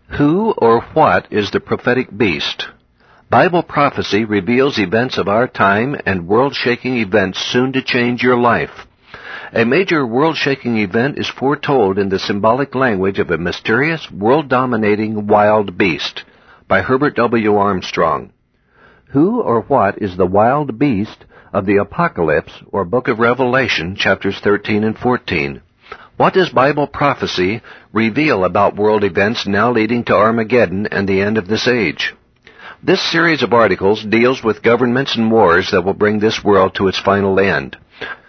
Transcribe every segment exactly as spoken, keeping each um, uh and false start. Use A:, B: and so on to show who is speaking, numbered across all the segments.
A: Who or what is the prophetic beast? Bible prophecy reveals events of our time and world-shaking events soon to change your life. A major world-shaking event is foretold in the symbolic language of a mysterious, world-dominating wild beast by Herbert W. Armstrong. Who or what is the wild beast of the Apocalypse or Book of Revelation, chapters thirteen and fourteen? What does Bible prophecy reveal about world events now leading to Armageddon and the end of this age? This series of articles deals with governments and wars that will bring this world to its final end.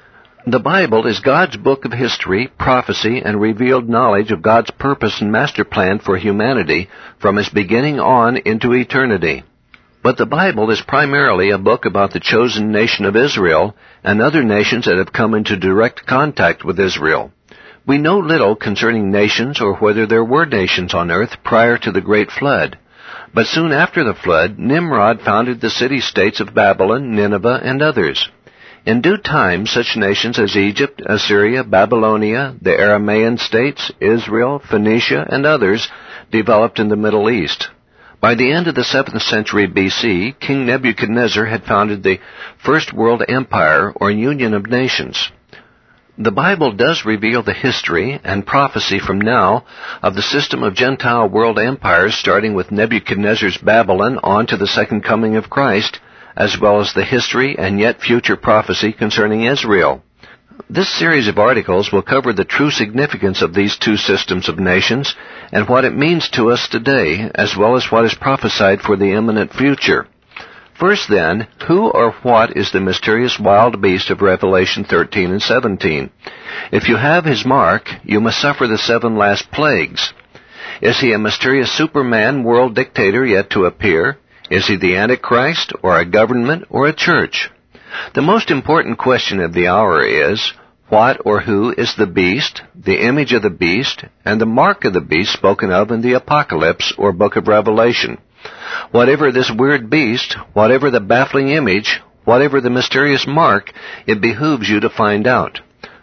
A: The Bible is God's book of history, prophecy, and revealed knowledge of God's purpose and master plan for humanity from its beginning on into eternity. But the Bible is primarily a book about the chosen nation of Israel and other nations that have come into direct contact with Israel. We know little concerning nations or whether there were nations on earth prior to the Great Flood. But soon after the flood, Nimrod founded the city-states of Babylon, Nineveh, and others. In due time, such nations as Egypt, Assyria, Babylonia, the Aramaean states, Israel, Phoenicia, and others developed in the Middle East. By the end of the seventh century B C, King Nebuchadnezzar had founded the First World Empire, or Union of Nations. The Bible does reveal the history and prophecy from now of the system of Gentile world empires starting with Nebuchadnezzar's Babylon on to the second coming of Christ, as well as the history and yet future prophecy concerning Israel. This series of articles will cover the true significance of these two systems of nations and what it means to us today, as well as what is prophesied for the imminent future. First then, who or what is the mysterious wild beast of Revelation thirteen and seventeen? If you have his mark, you must suffer the seven last plagues. Is he a mysterious Superman world dictator yet to appear? Is he the Antichrist, or a government, or a church? The most important question of the hour is, what or who is the beast, the image of the beast, and the mark of the beast spoken of in the Apocalypse or Book of Revelation? Whatever this weird beast, whatever the baffling image, whatever the mysterious mark, it behooves you to find out.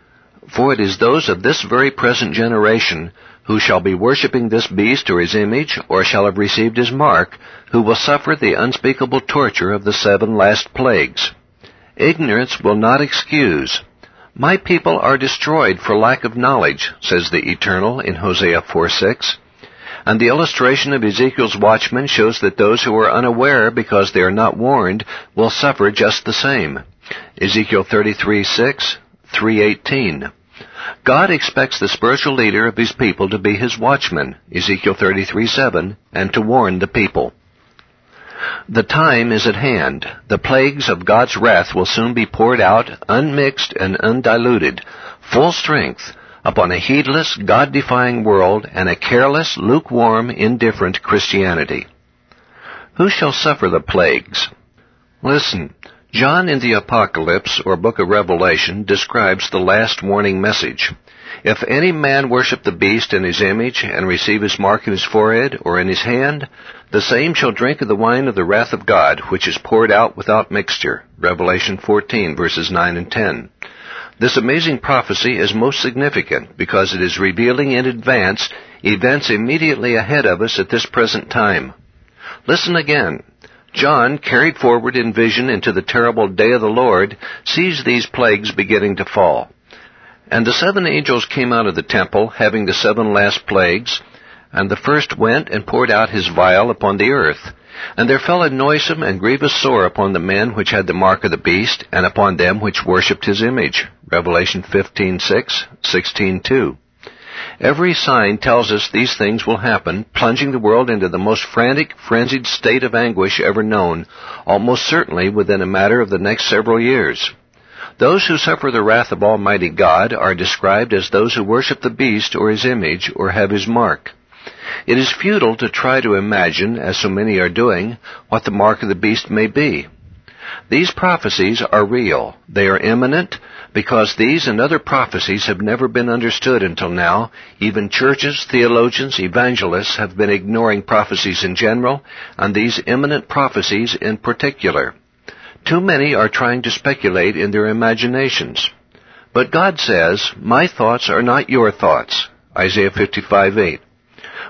A: For it is those of this very present generation who shall be worshipping this beast or his image, or shall have received his mark, who will suffer the unspeakable torture of the seven last plagues. Ignorance will not excuse. My people are destroyed for lack of knowledge, says the Eternal in Hosea four six. And the illustration of Ezekiel's watchmen shows that those who are unaware because they are not warned will suffer just the same. Ezekiel thirty-three six, three eighteen. God expects the spiritual leader of his people to be his watchman, Ezekiel thirty-three seven, and to warn the people. The time is at hand. The plagues of God's wrath will soon be poured out, unmixed and undiluted, full strength, upon a heedless, God-defying world and a careless, lukewarm, indifferent Christianity. Who shall suffer the plagues? Listen, John in the Apocalypse, or Book of Revelation, describes the last warning message. If any man worship the beast in his image, and receive his mark in his forehead or in his hand, the same shall drink of the wine of the wrath of God, which is poured out without mixture. Revelation fourteen, verses nine and ten. This amazing prophecy is most significant because it is revealing in advance events immediately ahead of us at this present time. Listen again. John, carried forward in vision into the terrible day of the Lord, sees these plagues beginning to fall. And the seven angels came out of the temple, having the seven last plagues, and the first went and poured out his vial upon the earth. And there fell a noisome and grievous sore upon the men which had the mark of the beast, and upon them which worshipped his image. Revelation fifteen six, sixteen two. Every sign tells us these things will happen, plunging the world into the most frantic, frenzied state of anguish ever known, almost certainly within a matter of the next several years. Those who suffer the wrath of Almighty God are described as those who worship the beast or his image or have his mark. It is futile to try to imagine, as so many are doing, what the mark of the beast may be. These prophecies are real. They are imminent because these and other prophecies have never been understood until now. Even churches, theologians, evangelists have been ignoring prophecies in general and these imminent prophecies in particular. Too many are trying to speculate in their imaginations. But God says, "My thoughts are not your thoughts," Isaiah fifty-five eight.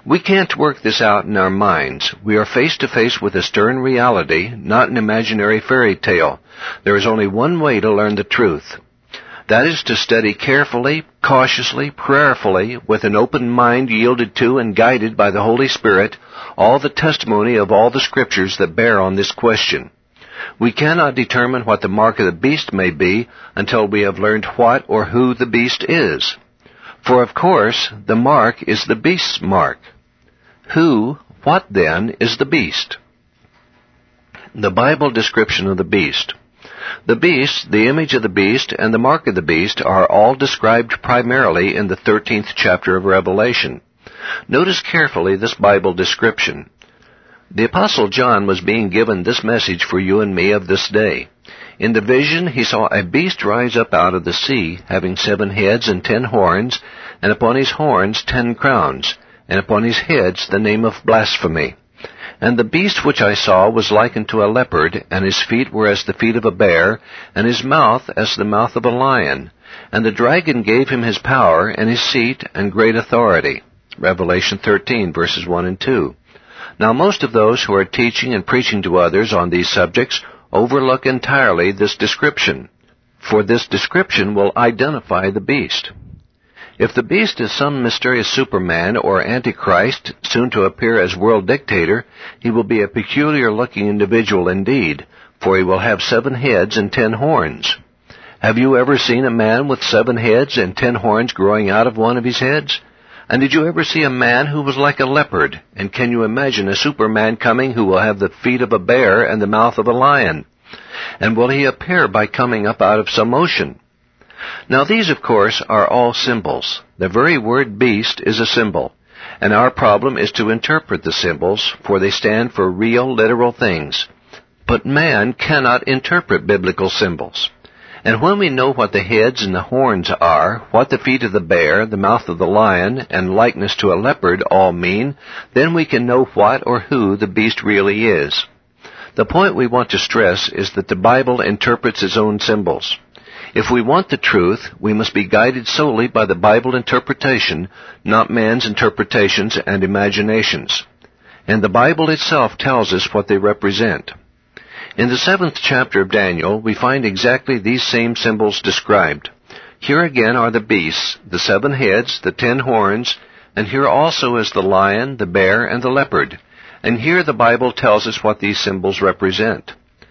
A: We can't work this out in our minds. We are face to face with a stern reality, not an imaginary fairy tale. There is only one way to learn the truth. That is to study carefully, cautiously, prayerfully, with an open mind yielded to and guided by the Holy Spirit, all the testimony of all the Scriptures that bear on this question. We cannot determine what the mark of the beast may be until we have learned what or who the beast is. For of course, the mark is the beast's mark. Who, what then, is the beast? The Bible description of the beast. The beast, the image of the beast, and the mark of the beast are all described primarily in the thirteenth chapter of Revelation. Notice carefully this Bible description. The Apostle John was being given this message for you and me of this day. In the vision he saw a beast rise up out of the sea, having seven heads and ten horns, and upon his horns ten crowns, and upon his heads the name of blasphemy. And the beast which I saw was like unto a leopard, and his feet were as the feet of a bear, and his mouth as the mouth of a lion. And the dragon gave him his power, and his seat, and great authority. Revelation thirteen, verses one and two. Now most of those who are teaching and preaching to others on these subjects overlook entirely this description, for this description will identify the beast. If the beast is some mysterious Superman or Antichrist, soon to appear as world dictator, he will be a peculiar-looking individual indeed, for he will have seven heads and ten horns. Have you ever seen a man with seven heads and ten horns growing out of one of his heads? And did you ever see a man who was like a leopard? And can you imagine a Superman coming who will have the feet of a bear and the mouth of a lion? And will he appear by coming up out of some ocean? Now these, of course, are all symbols. The very word beast is a symbol, and our problem is to interpret the symbols, for they stand for real, literal things. But man cannot interpret biblical symbols. And when we know what the heads and the horns are, what the feet of the bear, the mouth of the lion, and likeness to a leopard all mean, then we can know what or who the beast really is. The point we want to stress is that the Bible interprets its own symbols. If we want the truth, we must be guided solely by the Bible interpretation, not man's interpretations and imaginations. And the Bible itself tells us what they represent. In the seventh chapter of Daniel, we find exactly these same symbols described. Here again are the beasts, the seven heads, the ten horns, and here also is the lion, the bear, and the leopard. And here the Bible tells us what these symbols represent.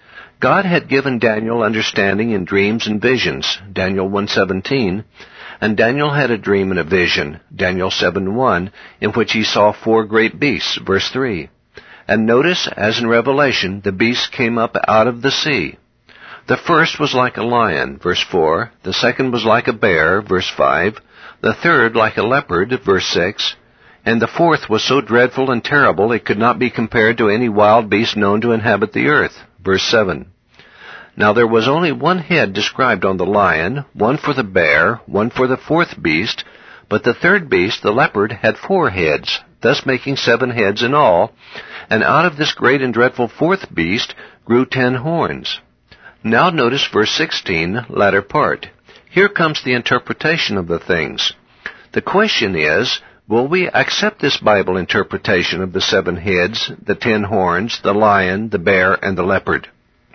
A: God had given Daniel understanding in dreams and visions, Daniel one seventeen, and Daniel had a dream and a vision, Daniel seven one, in which he saw four great beasts, verse three. And notice, as in Revelation, the beasts came up out of the sea. The first was like a lion, verse four. The second was like a bear, verse five. The third like a leopard, verse six. And the fourth was so dreadful and terrible it could not be compared to any wild beast known to inhabit the earth, verse seven. Now there was only one head described on the lion, one for the bear, one for the fourth beast, but the third beast, the leopard, had four heads, thus making seven heads in all, and out of this great and dreadful fourth beast grew ten horns. Now notice verse sixteen, latter part. Here comes the interpretation of the things. The question is, will we accept this Bible interpretation of the seven heads, the ten horns, the lion, the bear, and the leopard?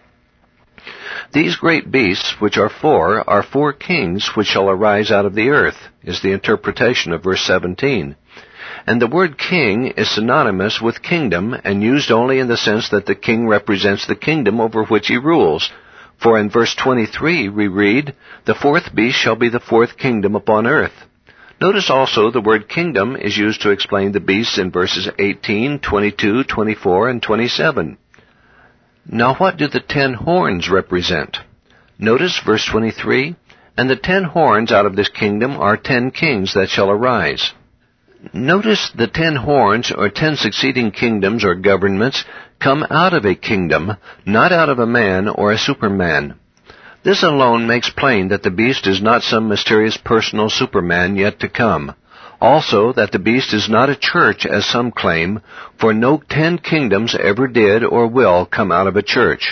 A: These great beasts, which are four, are four kings which shall arise out of the earth, is the interpretation of verse seventeen. And the word king is synonymous with kingdom, and used only in the sense that the king represents the kingdom over which he rules. For in verse twenty-three we read, "The fourth beast shall be the fourth kingdom upon earth." Notice also the word kingdom is used to explain the beasts in verses eighteen, twenty-two, twenty-four, and twenty-seven. Now what do the ten horns represent? Notice verse twenty-three, "And the ten horns out of this kingdom are ten kings that shall arise." Notice the ten horns, or ten succeeding kingdoms or governments, come out of a kingdom, not out of a man or a superman. This alone makes plain that the beast is not some mysterious personal Superman yet to come. Also, that the beast is not a church, as some claim, for no ten kingdoms ever did or will come out of a church.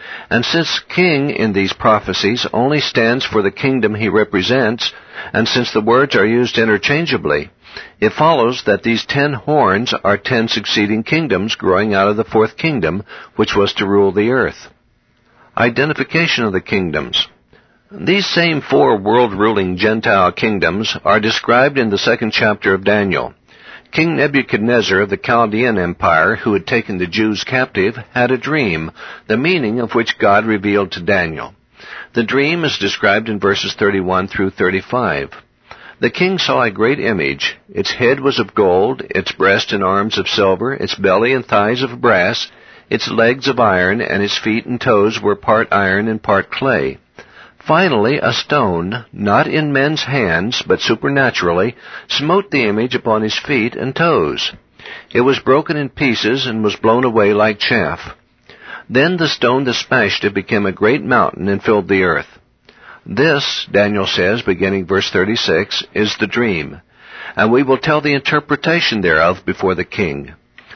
A: And since king in these prophecies only stands for the kingdom he represents, and since the words are used interchangeably, it follows that these ten horns are ten succeeding kingdoms growing out of the fourth kingdom, which was to rule the earth. Identification of the kingdoms. These same four world-ruling Gentile kingdoms are described in the second chapter of Daniel. King Nebuchadnezzar of the Chaldean Empire, who had taken the Jews captive, had a dream, the meaning of which God revealed to Daniel. The dream is described in verses thirty-one through thirty-five. The king saw a great image. Its head was of gold, its breast and arms of silver, its belly and thighs of brass, its legs of iron, and its feet and toes were part iron and part clay. Finally, a stone, not in men's hands, but supernaturally, smote the image upon his feet and toes. It was broken in pieces and was blown away like chaff. Then the stone that smashed it became a great mountain and filled the earth. This, Daniel says, beginning verse thirty-six, is the dream, and we will tell the interpretation thereof before the king.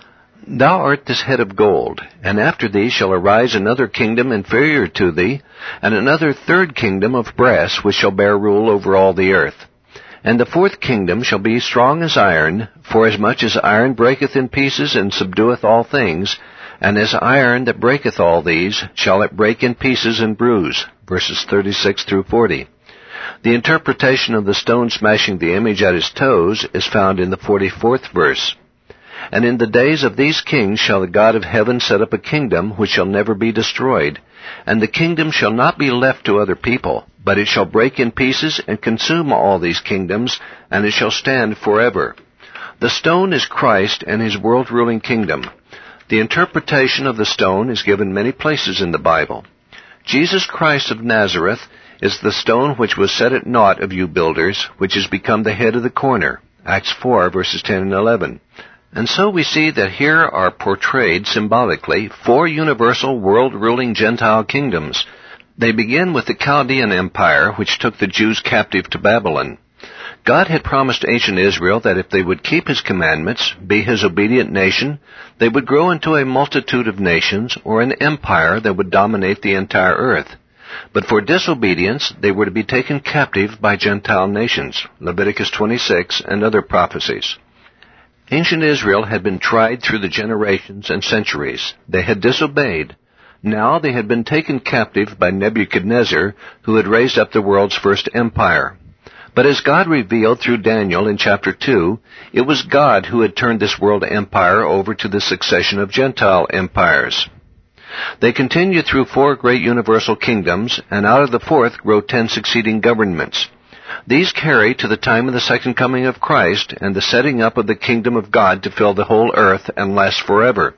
A: Thou art this head of gold, and after thee shall arise another kingdom inferior to thee, and another third kingdom of brass, which shall bear rule over all the earth. And the fourth kingdom shall be strong as iron, forasmuch as iron breaketh in pieces and subdueth all things, and as iron that breaketh all these, shall it break in pieces and bruise. Verses thirty-six through forty. The interpretation of the stone smashing the image at his toes is found in the forty-fourth verse. And in the days of these kings shall the God of heaven set up a kingdom which shall never be destroyed. And the kingdom shall not be left to other people, but it shall break in pieces and consume all these kingdoms, and it shall stand forever. The stone is Christ and his world-ruling kingdom. The interpretation of the stone is given many places in the Bible. Jesus Christ of Nazareth is the stone which was set at naught of you builders, which has become the head of the corner. Acts four, verses ten and eleven. And so we see that here are portrayed symbolically four universal world-ruling Gentile kingdoms. They begin with the Chaldean Empire, which took the Jews captive to Babylon. God had promised ancient Israel that if they would keep his commandments, be his obedient nation, they would grow into a multitude of nations, or an empire that would dominate the entire earth. But for disobedience, they were to be taken captive by Gentile nations. Leviticus twenty-six and other prophecies. Ancient Israel had been tried through the generations and centuries. They had disobeyed. Now they had been taken captive by Nebuchadnezzar, who had raised up the world's first empire. But as God revealed through Daniel in chapter two, it was God who had turned this world empire over to the succession of Gentile empires. They continued through four great universal kingdoms, and out of the fourth grow ten succeeding governments. These carry to the time of the second coming of Christ and the setting up of the kingdom of God to fill the whole earth and last forever.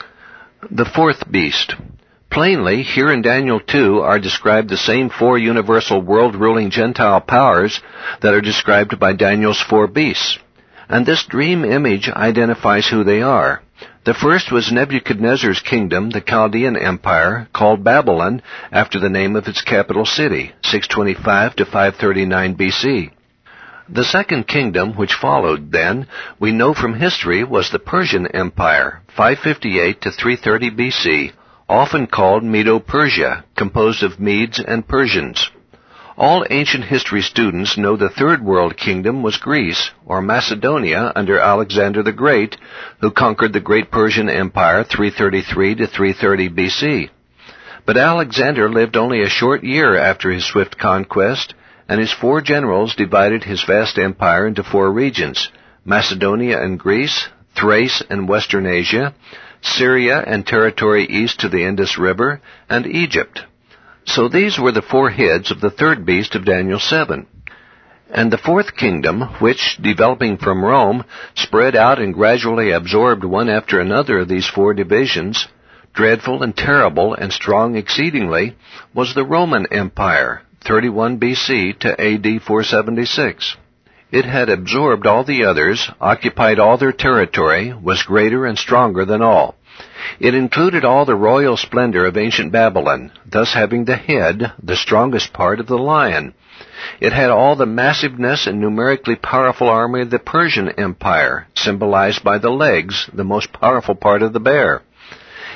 A: The fourth beast. Plainly, here in Daniel two are described the same four universal world-ruling Gentile powers that are described by Daniel's four beasts. And this dream image identifies who they are. The first was Nebuchadnezzar's kingdom, the Chaldean Empire, called Babylon, after the name of its capital city, six twenty-five to five thirty-nine B C. The second kingdom, which followed then, we know from history, was the Persian Empire, five fifty-eight to three thirty B C, often called Medo-Persia, composed of Medes and Persians. All ancient history students know the third world kingdom was Greece, or Macedonia, under Alexander the Great, who conquered the great Persian Empire three thirty-three to three thirty B C. But Alexander lived only a short year after his swift conquest, and his four generals divided his vast empire into four regions: Macedonia and Greece, Thrace and Western Asia, Syria and territory east to the Indus River, and Egypt. So these were the four heads of the third beast of Daniel seven. And the fourth kingdom, which, developing from Rome, spread out and gradually absorbed one after another of these four divisions, dreadful and terrible and strong exceedingly, was the Roman Empire, thirty-one B C to A D four seventy-six. It had absorbed all the others, occupied all their territory, was greater and stronger than all. It included all the royal splendor of ancient Babylon, thus having the head, the strongest part of the lion. It had all the massiveness and numerically powerful army of the Persian Empire, symbolized by the legs, the most powerful part of the bear.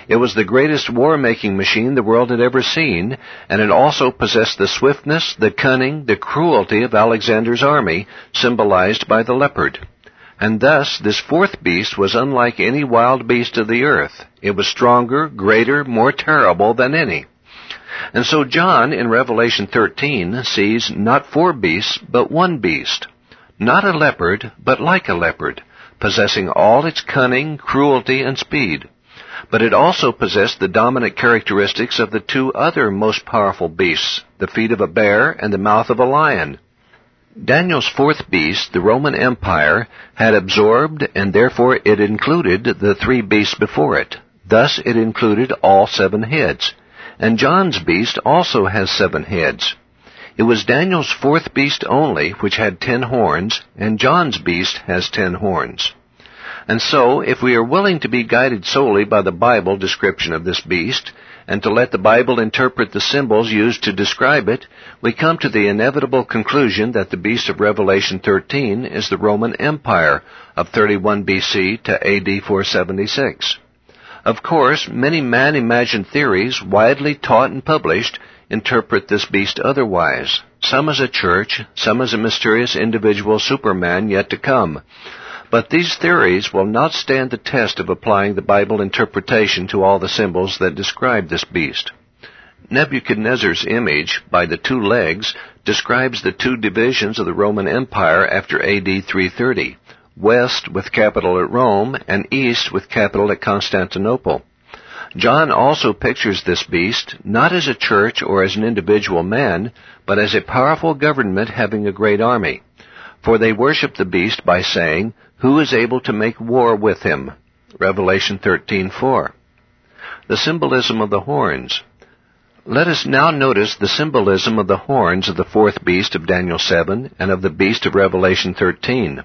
A: It was the greatest war-making machine the world had ever seen, and it also possessed the swiftness, the cunning, the cruelty of Alexander's army, symbolized by the leopard. And thus, this fourth beast was unlike any wild beast of the earth. It was stronger, greater, more terrible than any. And so John, in Revelation thirteen, sees not four beasts, but one beast. Not a leopard, but like a leopard, possessing all its cunning, cruelty, and speed. But it also possessed the dominant characteristics of the two other most powerful beasts, the feet of a bear and the mouth of a lion. Daniel's fourth beast, the Roman Empire, had absorbed, and therefore it included the three beasts before it. Thus it included all seven heads. And John's beast also has seven heads. It was Daniel's fourth beast only, which had ten horns, and John's beast has ten horns. And so, if we are willing to be guided solely by the Bible description of this beast, and to let the Bible interpret the symbols used to describe it, we come to the inevitable conclusion that the beast of Revelation thirteen is the Roman Empire of thirty-one B C to A D four seventy-six. Of course, many man-imagined theories, widely taught and published, interpret this beast otherwise, some as a church, some as a mysterious individual Superman yet to come. But these theories will not stand the test of applying the Bible interpretation to all the symbols that describe this beast. Nebuchadnezzar's image, by the two legs, describes the two divisions of the Roman Empire after A D three thirty, west with capital at Rome and east with capital at Constantinople. John also pictures this beast not as a church or as an individual man, but as a powerful government having a great army. For they worship the beast by saying, "Who is able to make war with him?" Revelation thirteen four. The symbolism of the horns. Let us now notice the symbolism of the horns of the fourth beast of Daniel seven and of the beast of Revelation thirteen.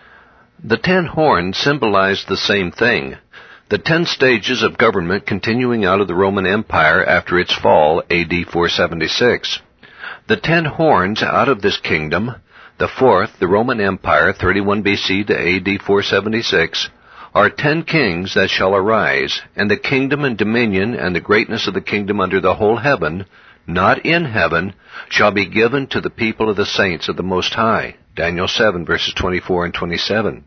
A: The ten horns symbolize the same thing, the ten stages of government continuing out of the Roman Empire after its fall, A D four seventy-six. The ten horns out of this kingdom, the fourth, the Roman Empire, thirty-one B C to A D four seventy-six, are ten kings that shall arise, and the kingdom and dominion and the greatness of the kingdom under the whole heaven, not in heaven, shall be given to the people of the saints of the Most High. Daniel seven, verses twenty-four and twenty-seven.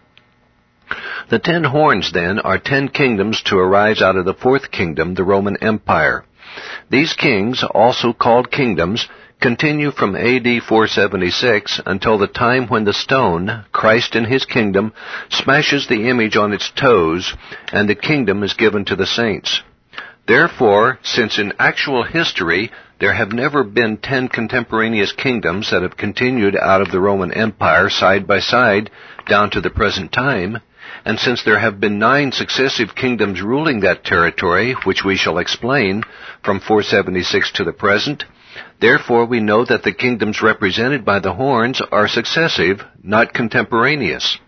A: The ten horns, then, are ten kingdoms to arise out of the fourth kingdom, the Roman Empire. These kings, also called kingdoms, continue from A D four seventy-six until the time when the stone, Christ in his kingdom, smashes the image on its toes, and the kingdom is given to the saints. Therefore, since in actual history there have never been ten contemporaneous kingdoms that have continued out of the Roman Empire side by side down to the present time, and since there have been nine successive kingdoms ruling that territory, which we shall explain, from four seventy-six to the present, therefore we know that the kingdoms represented by the horns are successive, not contemporaneous.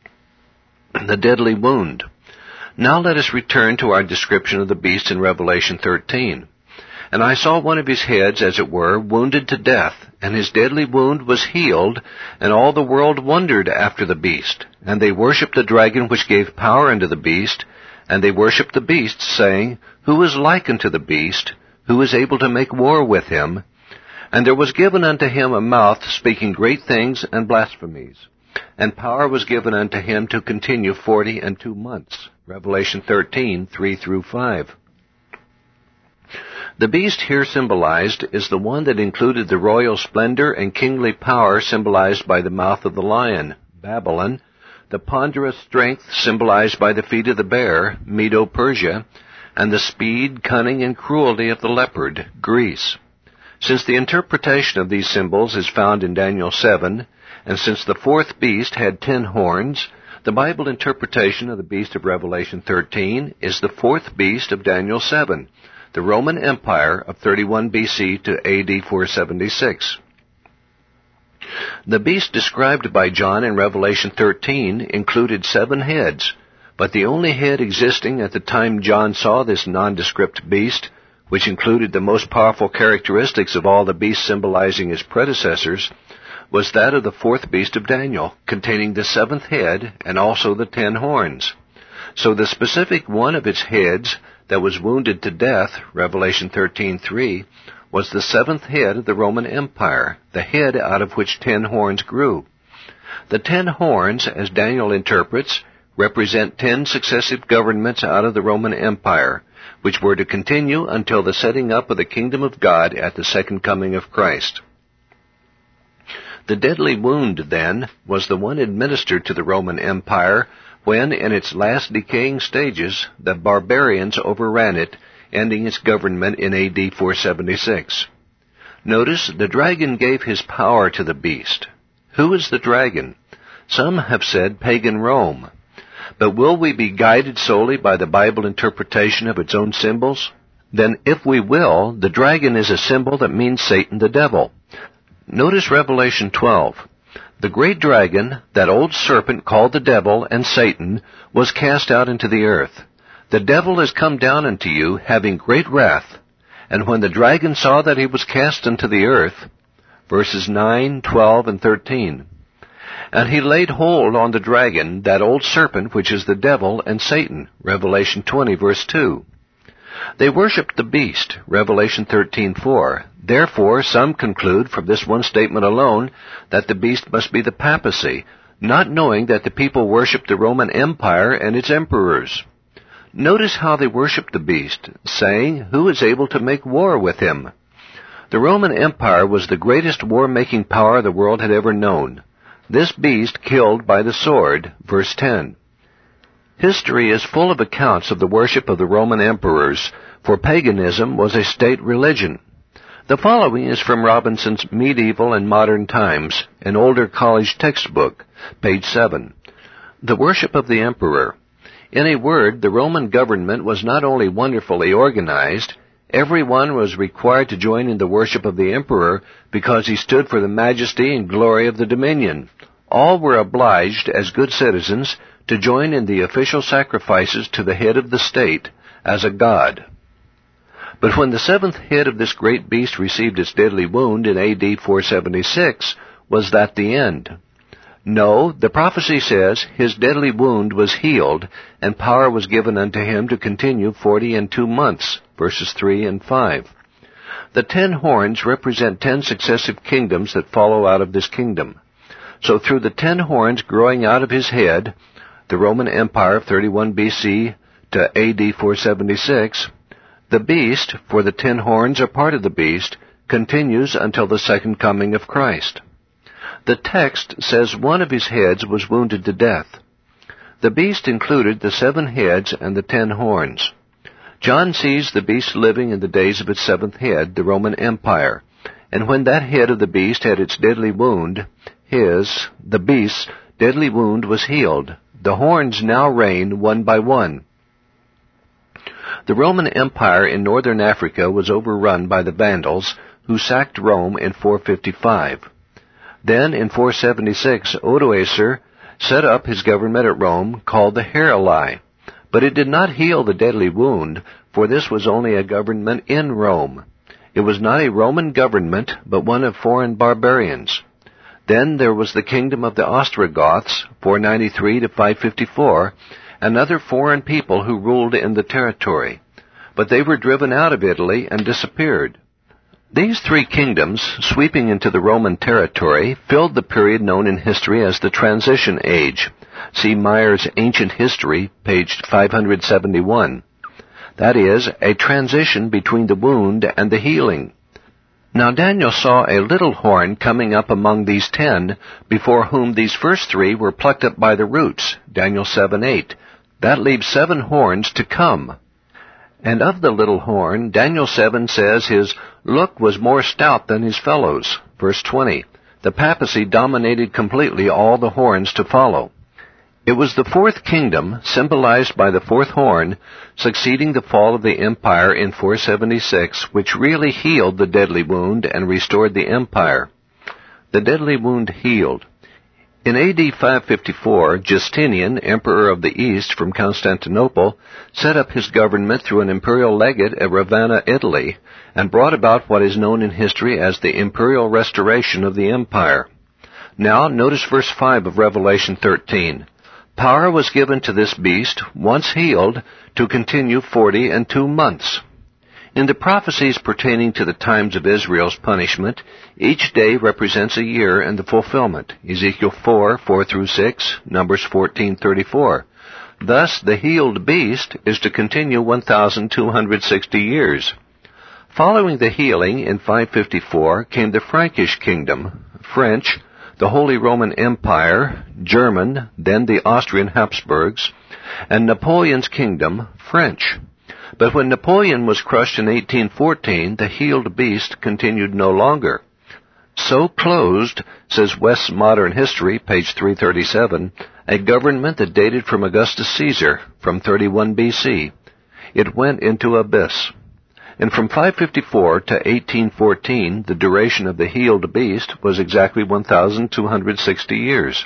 A: The deadly wound. Now let us return to our description of the beast in Revelation thirteen. And I saw one of his heads, as it were, wounded to death, and his deadly wound was healed, and all the world wondered after the beast. And they worshipped the dragon which gave power unto the beast, and they worshipped the beast, saying, Who is like unto the beast? Who is able to make war with him? And there was given unto him a mouth speaking great things and blasphemies. And power was given unto him to continue forty and two months. Revelation thirteen, three through five. The beast here symbolized is the one that included the royal splendor and kingly power symbolized by the mouth of the lion, Babylon, the ponderous strength symbolized by the feet of the bear, Medo-Persia, and the speed, cunning, and cruelty of the leopard, Greece. Since the interpretation of these symbols is found in Daniel seven, and since the fourth beast had ten horns, the Bible interpretation of the beast of Revelation thirteen is the fourth beast of Daniel seven, the Roman Empire of thirty-one B C to A D four seventy-six. The beast described by John in Revelation thirteen included seven heads, but the only head existing at the time John saw this nondescript beast, which included the most powerful characteristics of all the beasts symbolizing his predecessors, was that of the fourth beast of Daniel, containing the seventh head and also the ten horns. So the specific one of its heads that was wounded to death, Revelation thirteen three, was the seventh head of the Roman Empire, the head out of which ten horns grew. The ten horns, as Daniel interprets, represent ten successive governments out of the Roman Empire, which were to continue until the setting up of the kingdom of God at the second coming of Christ. The deadly wound, then, was the one administered to the Roman Empire when, in its last decaying stages, the barbarians overran it, ending its government in A D four seventy-six. Notice, the dragon gave his power to the beast. Who is the dragon? Some have said pagan Rome. But will we be guided solely by the Bible interpretation of its own symbols? Then, if we will, the dragon is a symbol that means Satan the devil. Notice Revelation twelve. The great dragon, that old serpent called the devil and Satan, was cast out into the earth. The devil is come down unto you, having great wrath. And when the dragon saw that he was cast into the earth, verses nine, twelve, and thirteen, and he laid hold on the dragon, that old serpent, which is the devil and Satan, Revelation twenty, verse two. They worshipped the beast, Revelation thirteen four. Therefore, some conclude from this one statement alone that the beast must be the papacy, not knowing that the people worshipped the Roman Empire and its emperors. Notice how they worshipped the beast, saying, "Who is able to make war with him?" The Roman Empire was the greatest war-making power the world had ever known. This beast killed by the sword, verse ten. History is full of accounts of the worship of the Roman emperors, for paganism was a state religion. The following is from Robinson's Medieval and Modern Times, an older college textbook, page seven. The worship of the emperor. In a word, the Roman government was not only wonderfully organized, everyone was required to join in the worship of the emperor because he stood for the majesty and glory of the dominion. All were obliged, as good citizens, to join in the official sacrifices to the head of the state as a god. But when the seventh head of this great beast received its deadly wound in A D four seventy-six, was that the end? No, the prophecy says his deadly wound was healed, and power was given unto him to continue forty and two months, verses three and five. The ten horns represent ten successive kingdoms that follow out of this kingdom. So through the ten horns growing out of his head, the Roman Empire of thirty-one B C to A D four seventy-six, the beast, for the ten horns are part of the beast, continues until the second coming of Christ. The text says one of his heads was wounded to death. The beast included the seven heads and the ten horns. John sees the beast living in the days of its seventh head, the Roman Empire, and when that head of the beast had its deadly wound, his, the beast's, deadly wound was healed. The horns now reign one by one. The Roman Empire in northern Africa was overrun by the Vandals, who sacked Rome in four fifty-five. Then, in four seventy-six, Odoacer set up his government at Rome, called the Heruli. But it did not heal the deadly wound, for this was only a government in Rome. It was not a Roman government, but one of foreign barbarians. Then there was the kingdom of the Ostrogoths, four ninety-three to five fifty-four, and other foreign people who ruled in the territory. But they were driven out of Italy and disappeared. These three kingdoms, sweeping into the Roman territory, filled the period known in history as the Transition Age. See Meyer's Ancient History, page five seventy-one. That is, a transition between the wound and the healing. Now Daniel saw a little horn coming up among these ten, before whom these first three were plucked up by the roots, Daniel seven eight. That leaves seven horns to come. And of the little horn, Daniel seven says his look was more stout than his fellows, verse twenty. The papacy dominated completely all the horns to follow. It was the fourth kingdom, symbolized by the fourth horn, succeeding the fall of the empire in four seventy-six, which really healed the deadly wound and restored the empire. The deadly wound healed. In A D five fifty-four, Justinian, emperor of the East from Constantinople, set up his government through an imperial legate at Ravenna, Italy, and brought about what is known in history as the imperial restoration of the empire. Now, notice verse five of Revelation thirteen. Power was given to this beast, once healed, to continue forty and two months. In the prophecies pertaining to the times of Israel's punishment, each day represents a year in the fulfillment. Ezekiel four, four through six, Numbers fourteen, thirty-four. Thus, the healed beast is to continue one thousand two hundred sixty years. Following the healing in five fifty-four came the Frankish kingdom, French, the Holy Roman Empire, German, then the Austrian Habsburgs, and Napoleon's kingdom, French. But when Napoleon was crushed in eighteen fourteen, the healed beast continued no longer. So closed, says West's Modern History, page three thirty-seven, a government that dated from Augustus Caesar, from thirty-one B C. It went into abyss. And from five fifty-four to eighteen fourteen, the duration of the healed beast was exactly one thousand two hundred sixty years.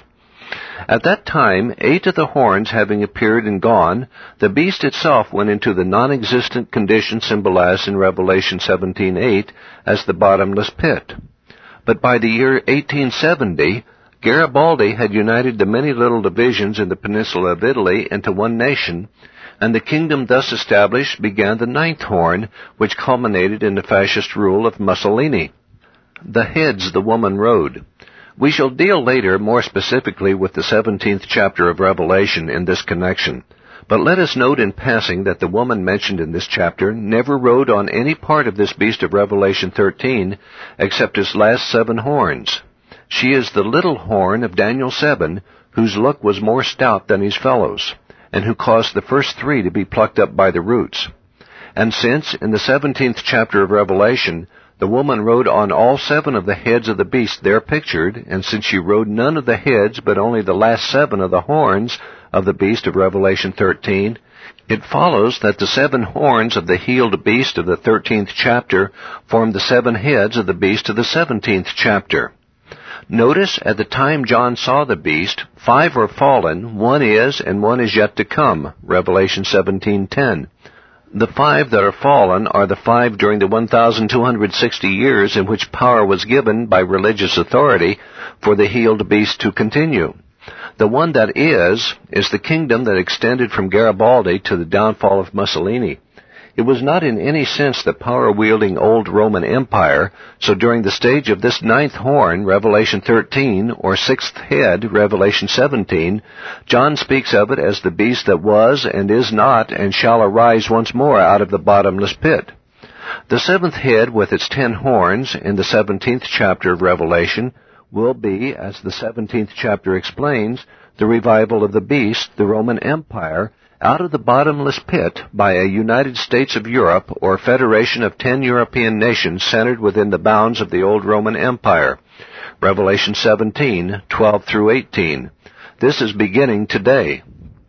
A: At that time, eight of the horns having appeared and gone, the beast itself went into the non-existent condition symbolized in Revelation seventeen eight as the bottomless pit. But by the year eighteen seventy, Garibaldi had united the many little divisions in the peninsula of Italy into one nation, and the kingdom thus established began the ninth horn, which culminated in the fascist rule of Mussolini. The heads the woman rode. We shall deal later more specifically with the seventeenth chapter of Revelation in this connection. But let us note in passing that the woman mentioned in this chapter never rode on any part of this beast of Revelation thirteen except his last seven horns. She is the little horn of Daniel seven, whose look was more stout than his fellows, and who caused the first three to be plucked up by the roots. And since, in the seventeenth chapter of Revelation, the woman rode on all seven of the heads of the beast there pictured, and since she rode none of the heads but only the last seven of the horns of the beast of Revelation thirteen, it follows that the seven horns of the healed beast of the thirteenth chapter form the seven heads of the beast of the seventeenth chapter. Notice, at the time John saw the beast, five are fallen, one is, and one is yet to come, Revelation seventeen ten. The five that are fallen are the five during the one thousand two hundred sixty years in which power was given by religious authority for the healed beast to continue. The one that is, is the kingdom that extended from Garibaldi to the downfall of Mussolini. It was not in any sense the power-wielding old Roman Empire, so during the stage of this ninth horn, Revelation thirteen, or sixth head, Revelation seventeen, John speaks of it as the beast that was and is not and shall arise once more out of the bottomless pit. The seventh head with its ten horns in the seventeenth chapter of Revelation will be, as the seventeenth chapter explains, the revival of the beast, the Roman Empire, out of the bottomless pit by a United States of Europe, or federation of ten European nations centered within the bounds of the old Roman Empire. Revelation seventeen, twelve through eighteen. This is beginning today.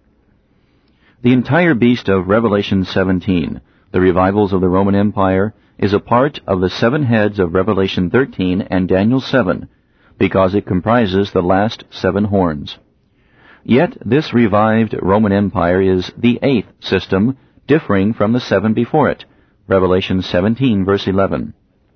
B: The entire beast of Revelation seventeen, the revivals of the Roman Empire, is a part of the seven heads of Revelation thirteen and Daniel seven, because it comprises the last seven horns. Yet this revived Roman Empire is the eighth system, differing from the seven before it. Revelation seventeen, verse eleven.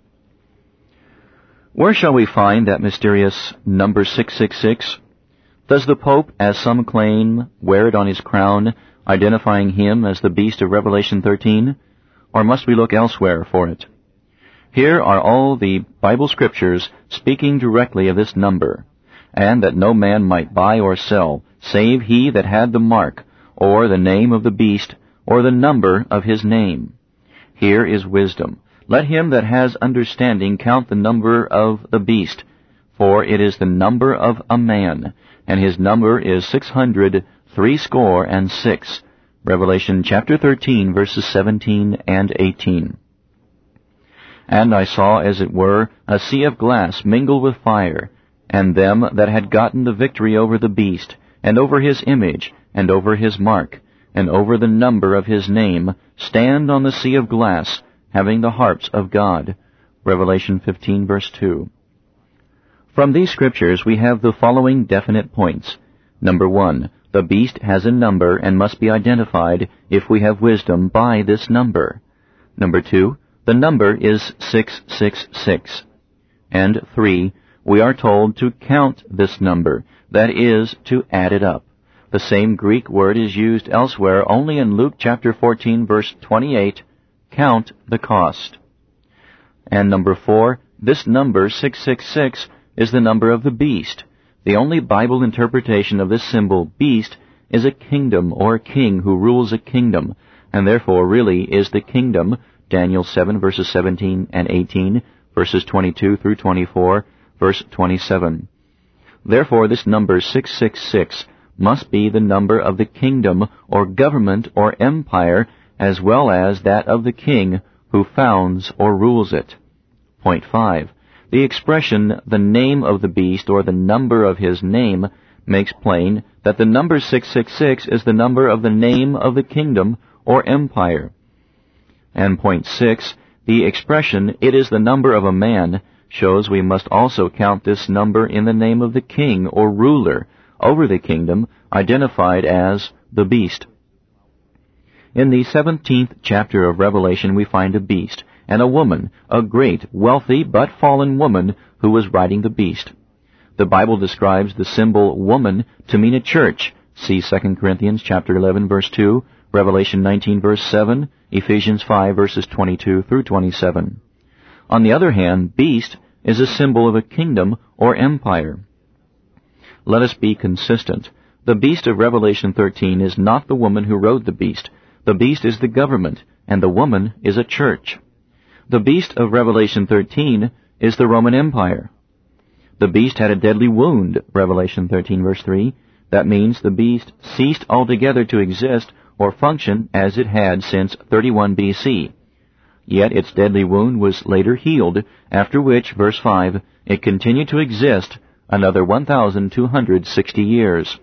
B: Where shall we find that mysterious number six six six? Does the Pope, as some claim, wear it on his crown, identifying him as the beast of Revelation thirteen? Or must we look elsewhere for it? Here are all the Bible scriptures speaking directly of this number, and that no man might buy or sell, save he that had the mark, or the name of the beast, or the number of his name. Here is wisdom. Let him that has understanding count the number of the beast, for it is the number of a man, and his number is six hundred threescore and six. Revelation chapter thirteen, verses seventeen and eighteen. And I saw, as it were, a sea of glass mingled with fire, and them that had gotten the victory over the beast, and over his image, and over his mark, and over the number of his name, stand on the sea of glass, having the harps of God. Revelation fifteen, verse two. From these scriptures we have the following definite points. Number one, the beast has a number and must be identified, if we have wisdom, by this number. Number two, the number is six six six. And three, we are told to count this number, that is, to add it up. The same Greek word is used elsewhere only in Luke chapter fourteen, verse twenty-eight, count the cost. And number four, this number, six six six, is the number of the beast. The only Bible interpretation of this symbol, beast, is a kingdom or king who rules a kingdom, and therefore really is the kingdom, Daniel seven, verses seventeen and eighteen, verses twenty-two through twenty-four, verse twenty-seven. Therefore, this number, six six six, must be the number of the kingdom or government or empire, as well as that of the king who founds or rules it. Point five. The expression, the name of the beast, or the number of his name, makes plain that the number six six six is the number of the name of the kingdom or empire. And point six, the expression, it is the number of a man, shows we must also count this number in the name of the king or ruler over the kingdom, identified as the beast. In the seventeenth chapter of Revelation we find a beast, and a woman, a great, wealthy, but fallen woman, who was riding the beast. The Bible describes the symbol woman to mean a church. See Second Corinthians chapter eleven, verse two, Revelation nineteen, verse seven, Ephesians five, verses twenty-two through twenty-seven. On the other hand, beast is a symbol of a kingdom or empire. Let us be consistent. The beast of Revelation thirteen is not the woman who rode the beast. The beast is the government, and the woman is a church. The beast of Revelation thirteen is the Roman Empire. The beast had a deadly wound, Revelation thirteen, verse three. That means the beast ceased altogether to exist or function as it had since thirty-one B C. Yet its deadly wound was later healed, after which, verse five, it continued to exist another one thousand two hundred sixty years.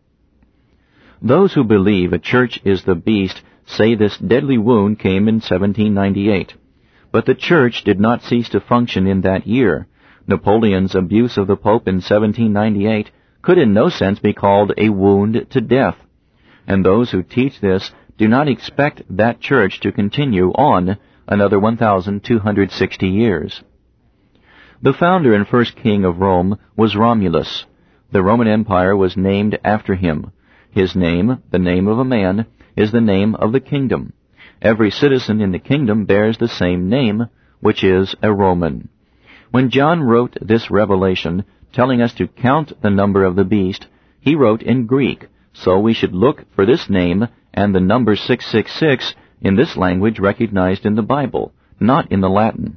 B: Those who believe a church is the beast say this deadly wound came in seventeen ninety-eight. But the church did not cease to function in that year. Napoleon's abuse of the Pope in seventeen ninety-eight could in no sense be called a wound to death. And those who teach this do not expect that church to continue on another one thousand two hundred sixty years. The founder and first king of Rome was Romulus. The Roman Empire was named after him. His name, the name of a man, is the name of the kingdom. Every citizen in the kingdom bears the same name, which is a Roman. When John wrote this revelation, telling us to count the number of the beast, he wrote in Greek, so we should look for this name and the number six six six in this language recognized in the Bible, not in the Latin.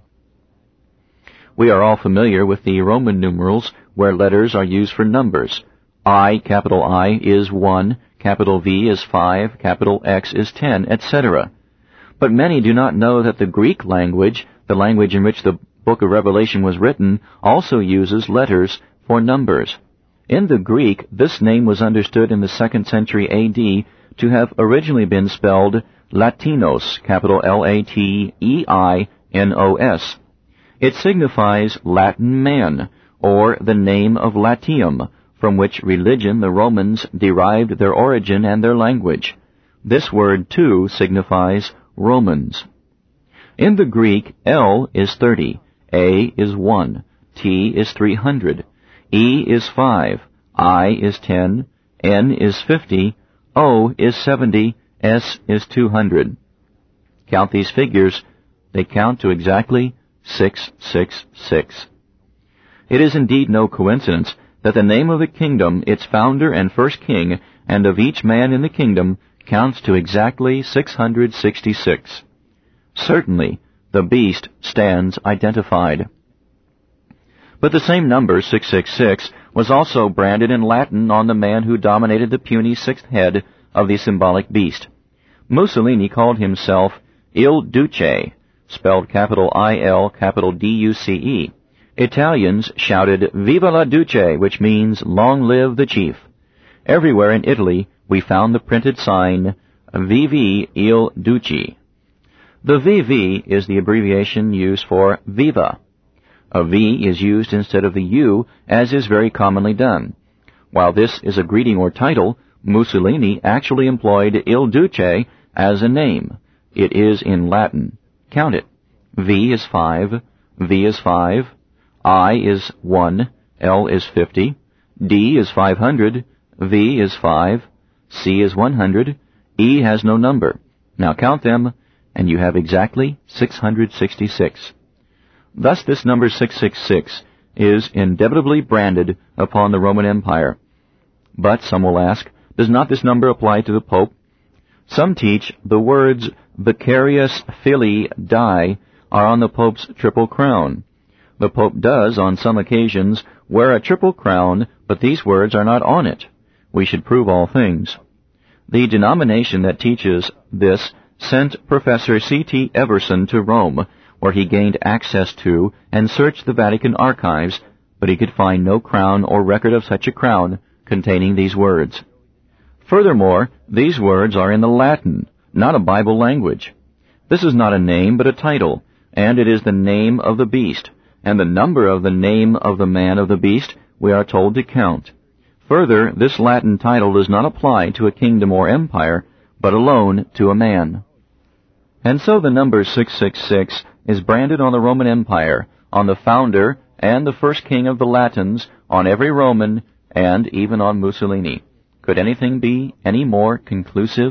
B: We are all familiar with the Roman numerals where letters are used for numbers. I, capital I, is one, capital V is five, capital X is ten, et cetera. But many do not know that the Greek language, the language in which the book of Revelation was written, also uses letters for numbers. In the Greek, this name was understood in the second century A D to have originally been spelled Latinos, capital L A T E I N O S. It signifies Latin man, or the name of Latium, from which religion the Romans derived their origin and their language. This word, too, signifies Romans. In the Greek, L is thirty, A is one, T is three hundred, E is five, I is ten, N is fifty, O is seventy, S is two hundred. Count these figures. They count to exactly six six six. It is indeed no coincidence that the name of the kingdom, its founder and first king, and of each man in the kingdom, counts to exactly six hundred sixty-six. Certainly, the beast stands identified. But the same number, six six six, was also branded in Latin on the man who dominated the puny sixth head of the symbolic beast. Mussolini called himself Il Duce, spelled capital I L, capital D U C E. Italians shouted Viva la Duce, which means long live the chief. Everywhere in Italy we found the printed sign Vivi il Duce. The V V is the abbreviation used for Viva. A V is used instead of the U, as is very commonly done. While this is a greeting or title, Mussolini actually employed Il Duce as a name. It is in Latin. Count it. V is five, V is five, I is one, L is fifty, D is five hundred, V is five, C is one hundred, E has no number. Now count them, and you have exactly six hundred sixty-six. Thus this number six six six is indelibly branded upon the Roman Empire. But, some will ask, does not this number apply to the Pope? Some teach the words Vicarius Filii Dei are on the Pope's triple crown. The Pope does, on some occasions, wear a triple crown, but these words are not on it. We should prove all things. The denomination that teaches this sent Professor C T Everson to Rome, where he gained access to and searched the Vatican archives, but he could find no crown or record of such a crown containing these words. Furthermore, these words are in the Latin, not a Bible language. This is not a name, but a title, and it is the name of the beast, and the number of the name of the man of the beast we are told to count. Further, this Latin title does not apply to a kingdom or empire, but alone to a man. And so the number six six six is branded on the Roman Empire, on the founder and the first king of the Latins, on every Roman, and even on Mussolini. Could anything be any more conclusive?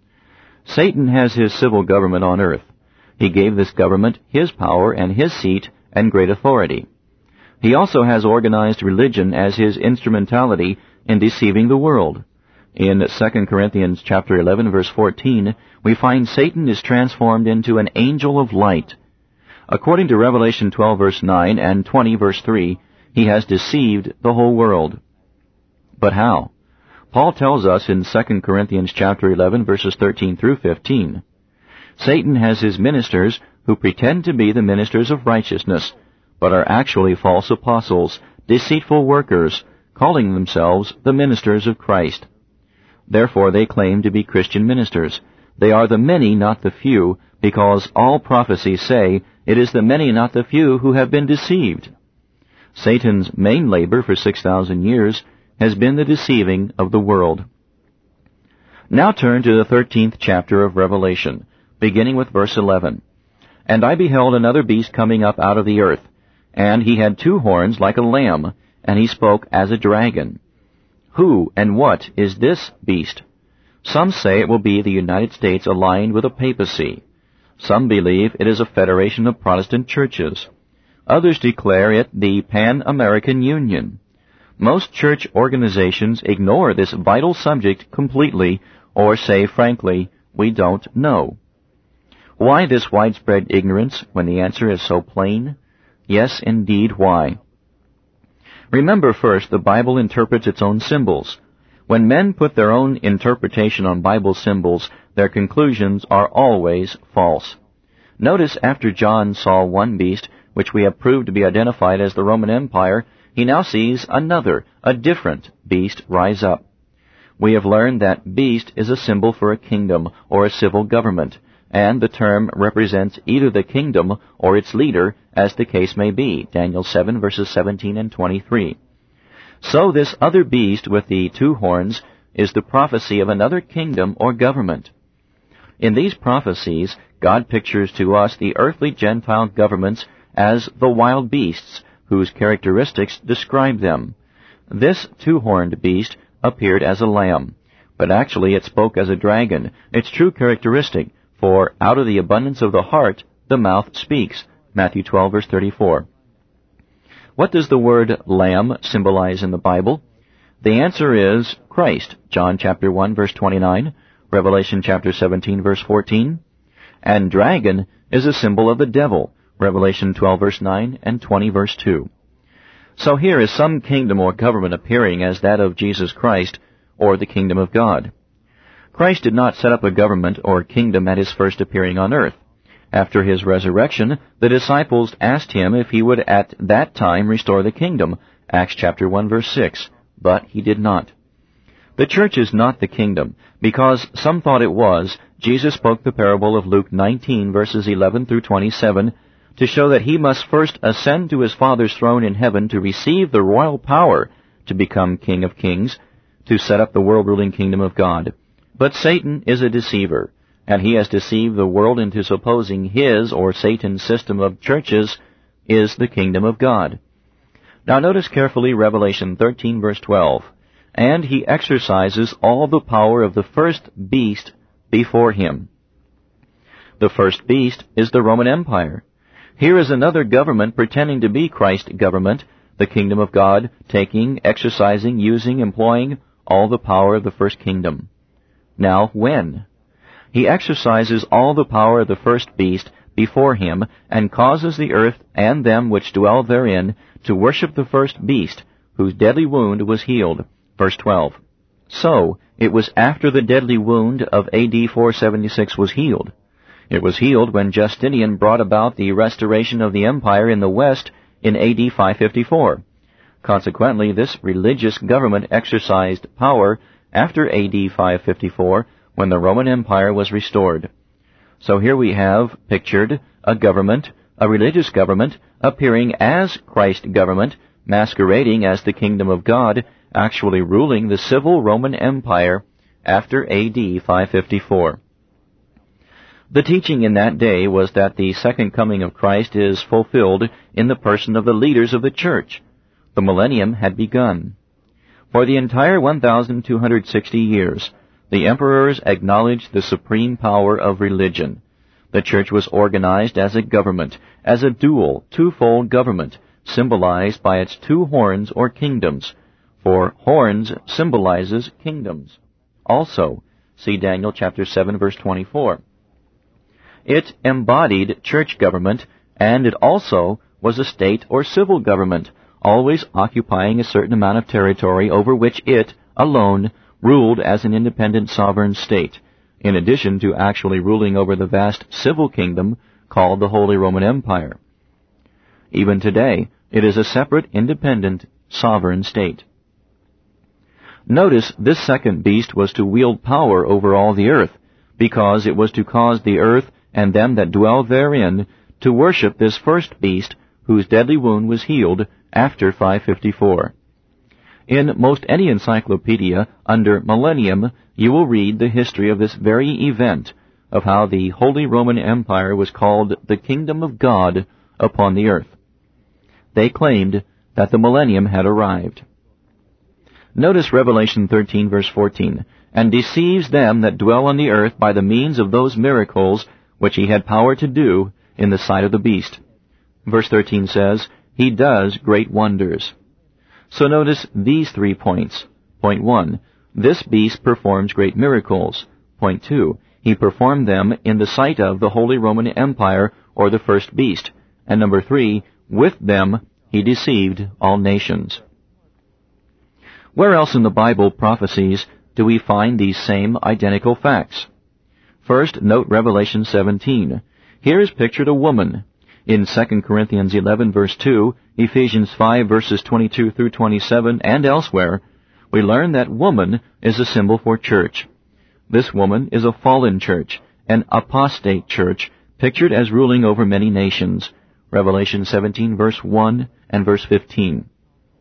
B: Satan has his civil government on earth. He gave this government his power and his seat and great authority. He also has organized religion as his instrumentality in deceiving the world. In Second Corinthians chapter eleven, verse fourteen, we find Satan is transformed into an angel of light. According to Revelation twelve, verse nine, and twenty, verse three, he has deceived the whole world. But how? Paul tells us in Second Corinthians chapter eleven, verses thirteen through fifteen. Satan has his ministers who pretend to be the ministers of righteousness, but are actually false apostles, deceitful workers, calling themselves the ministers of Christ. Therefore they claim to be Christian ministers. They are the many, not the few, because all prophecies say it is the many, not the few, who have been deceived. Satan's main labor for six thousand years has been the deceiving of the world. Now turn to the thirteenth chapter of Revelation, beginning with verse eleven. And I beheld another beast coming up out of the earth, and he had two horns like a lamb, and he spoke as a dragon. Who and what is this beast? Some say it will be the United States aligned with a papacy. Some believe it is a federation of Protestant churches. Others declare it the Pan-American Union. Most church organizations ignore this vital subject completely, or say frankly, we don't know. Why this widespread ignorance when the answer is so plain? Yes, indeed, why? Remember first, the Bible interprets its own symbols. When men put their own interpretation on Bible symbols, their conclusions are always false. Notice after John saw one beast, which we have proved to be identified as the Roman Empire, he now sees another, a different beast rise up. We have learned that beast is a symbol for a kingdom or a civil government, and the term represents either the kingdom or its leader, as the case may be, Daniel seven, verses seventeen and twenty-three. So this other beast with the two horns is the prophecy of another kingdom or government. In these prophecies, God pictures to us the earthly Gentile governments as the wild beasts, whose characteristics describe them. This two-horned beast appeared as a lamb, but actually it spoke as a dragon, its true characteristic, for out of the abundance of the heart the mouth speaks, Matthew twelve, verse thirty-four. What does the word lamb symbolize in the Bible? The answer is Christ, John chapter one, verse twenty-nine, Revelation chapter seventeen, verse fourteen. And dragon is a symbol of the devil, Revelation twelve, verse nine, and twenty, verse two. So here is some kingdom or government appearing as that of Jesus Christ, or the kingdom of God. Christ did not set up a government or kingdom at his first appearing on earth. After his resurrection, the disciples asked him if he would at that time restore the kingdom, Acts chapter one, verse six, but he did not. The church is not the kingdom. Because some thought it was, Jesus spoke the parable of Luke nineteen, verses eleven through twenty-seven, to show that he must first ascend to his Father's throne in heaven to receive the royal power to become King of Kings, to set up the world-ruling kingdom of God. But Satan is a deceiver, and he has deceived the world into supposing his, or Satan's, system of churches is the kingdom of God. Now notice carefully Revelation thirteen, verse twelve. and he exercises all the power of the first beast before him. The first beast is the Roman Empire. Here is another government pretending to be Christ's government, the kingdom of God, taking, exercising, using, employing all the power of the first kingdom. Now, when? He exercises all the power of the first beast before him, and causes the earth and them which dwell therein to worship the first beast, whose deadly wound was healed. Verse twelve. So, it was after the deadly wound of A D four seventy-six was healed. It was healed when Justinian brought about the restoration of the empire in the west in A D five fifty-four. Consequently, this religious government exercised power after A D five fifty-four, when the Roman Empire was restored. So here we have pictured a government, a religious government, appearing as Christ's government, masquerading as the kingdom of God, actually ruling the civil Roman Empire after A D five fifty-four. The teaching in that day was that the second coming of Christ is fulfilled in the person of the leaders of the church. The millennium had begun. For the entire one thousand two hundred sixty years, the emperors acknowledged the supreme power of religion. The church was organized as a government, as a dual, twofold government, symbolized by its two horns or kingdoms, for horns symbolizes kingdoms. Also, see Daniel chapter seven, verse twenty-four. It embodied church government, and it also was a state or civil government, always occupying a certain amount of territory over which it, alone, ruled as an independent sovereign state, in addition to actually ruling over the vast civil kingdom called the Holy Roman Empire. Even today, it is a separate, independent, sovereign state. Notice this second beast was to wield power over all the earth, because it was to cause the earth and them that dwell therein to worship this first beast, whose deadly wound was healed after five fifty-four. In most any encyclopedia under Millennium, you will read the history of this very event, of how the Holy Roman Empire was called the Kingdom of God upon the earth. They claimed that the millennium had arrived. Notice Revelation thirteen, verse fourteen, and deceives them that dwell on the earth by the means of those miracles which he had power to do in the sight of the beast. Verse thirteen says, he does great wonders. So notice these three points. Point one, this beast performs great miracles. Point two, he performed them in the sight of the Holy Roman Empire, or the first beast. And number three, with them he deceived all nations. Where else in the Bible prophecies do we find these same identical facts? First, note Revelation seventeen. Here is pictured a woman. In Second Corinthians eleven, verse two, Ephesians five, verses twenty-two through twenty-seven, and elsewhere, we learn that woman is a symbol for church. This woman is a fallen church, an apostate church, pictured as ruling over many nations. Revelation seventeen, verse one and verse fifteen.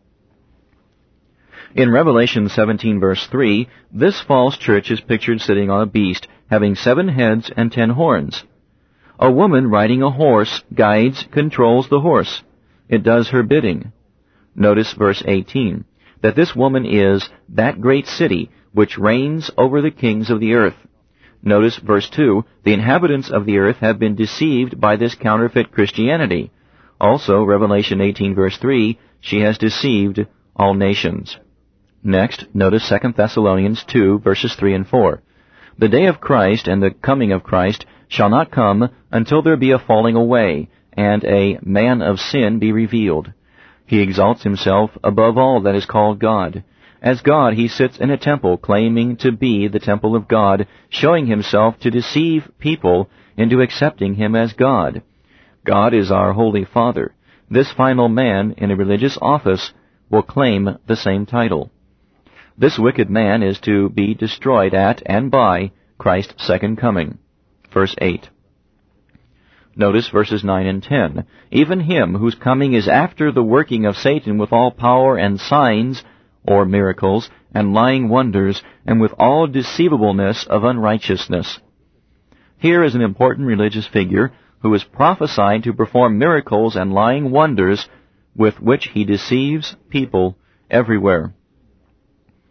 B: In Revelation seventeen, verse three, this false church is pictured sitting on a beast, having seven heads and ten horns. A woman riding a horse guides, controls the horse. It does her bidding. Notice verse eighteen, that this woman is that great city which reigns over the kings of the earth. Notice verse two, the inhabitants of the earth have been deceived by this counterfeit Christianity. Also, Revelation eighteen, verse three, she has deceived all nations. Next, notice Second Thessalonians two, verses three and four. The day of Christ and the coming of Christ shall not come until there be a falling away, and a man of sin be revealed. He exalts himself above all that is called God. As God, he sits in a temple, claiming to be the temple of God, showing himself to deceive people into accepting him as God. God is our Holy Father. This final man in a religious office will claim the same title. This wicked man is to be destroyed at and by Christ's second coming. Verse eight. Notice verses nine and ten. Even him whose coming is after the working of Satan with all power and signs, or miracles, and lying wonders, and with all deceivableness of unrighteousness. Here is an important religious figure who is prophesied to perform miracles and lying wonders with which he deceives people everywhere.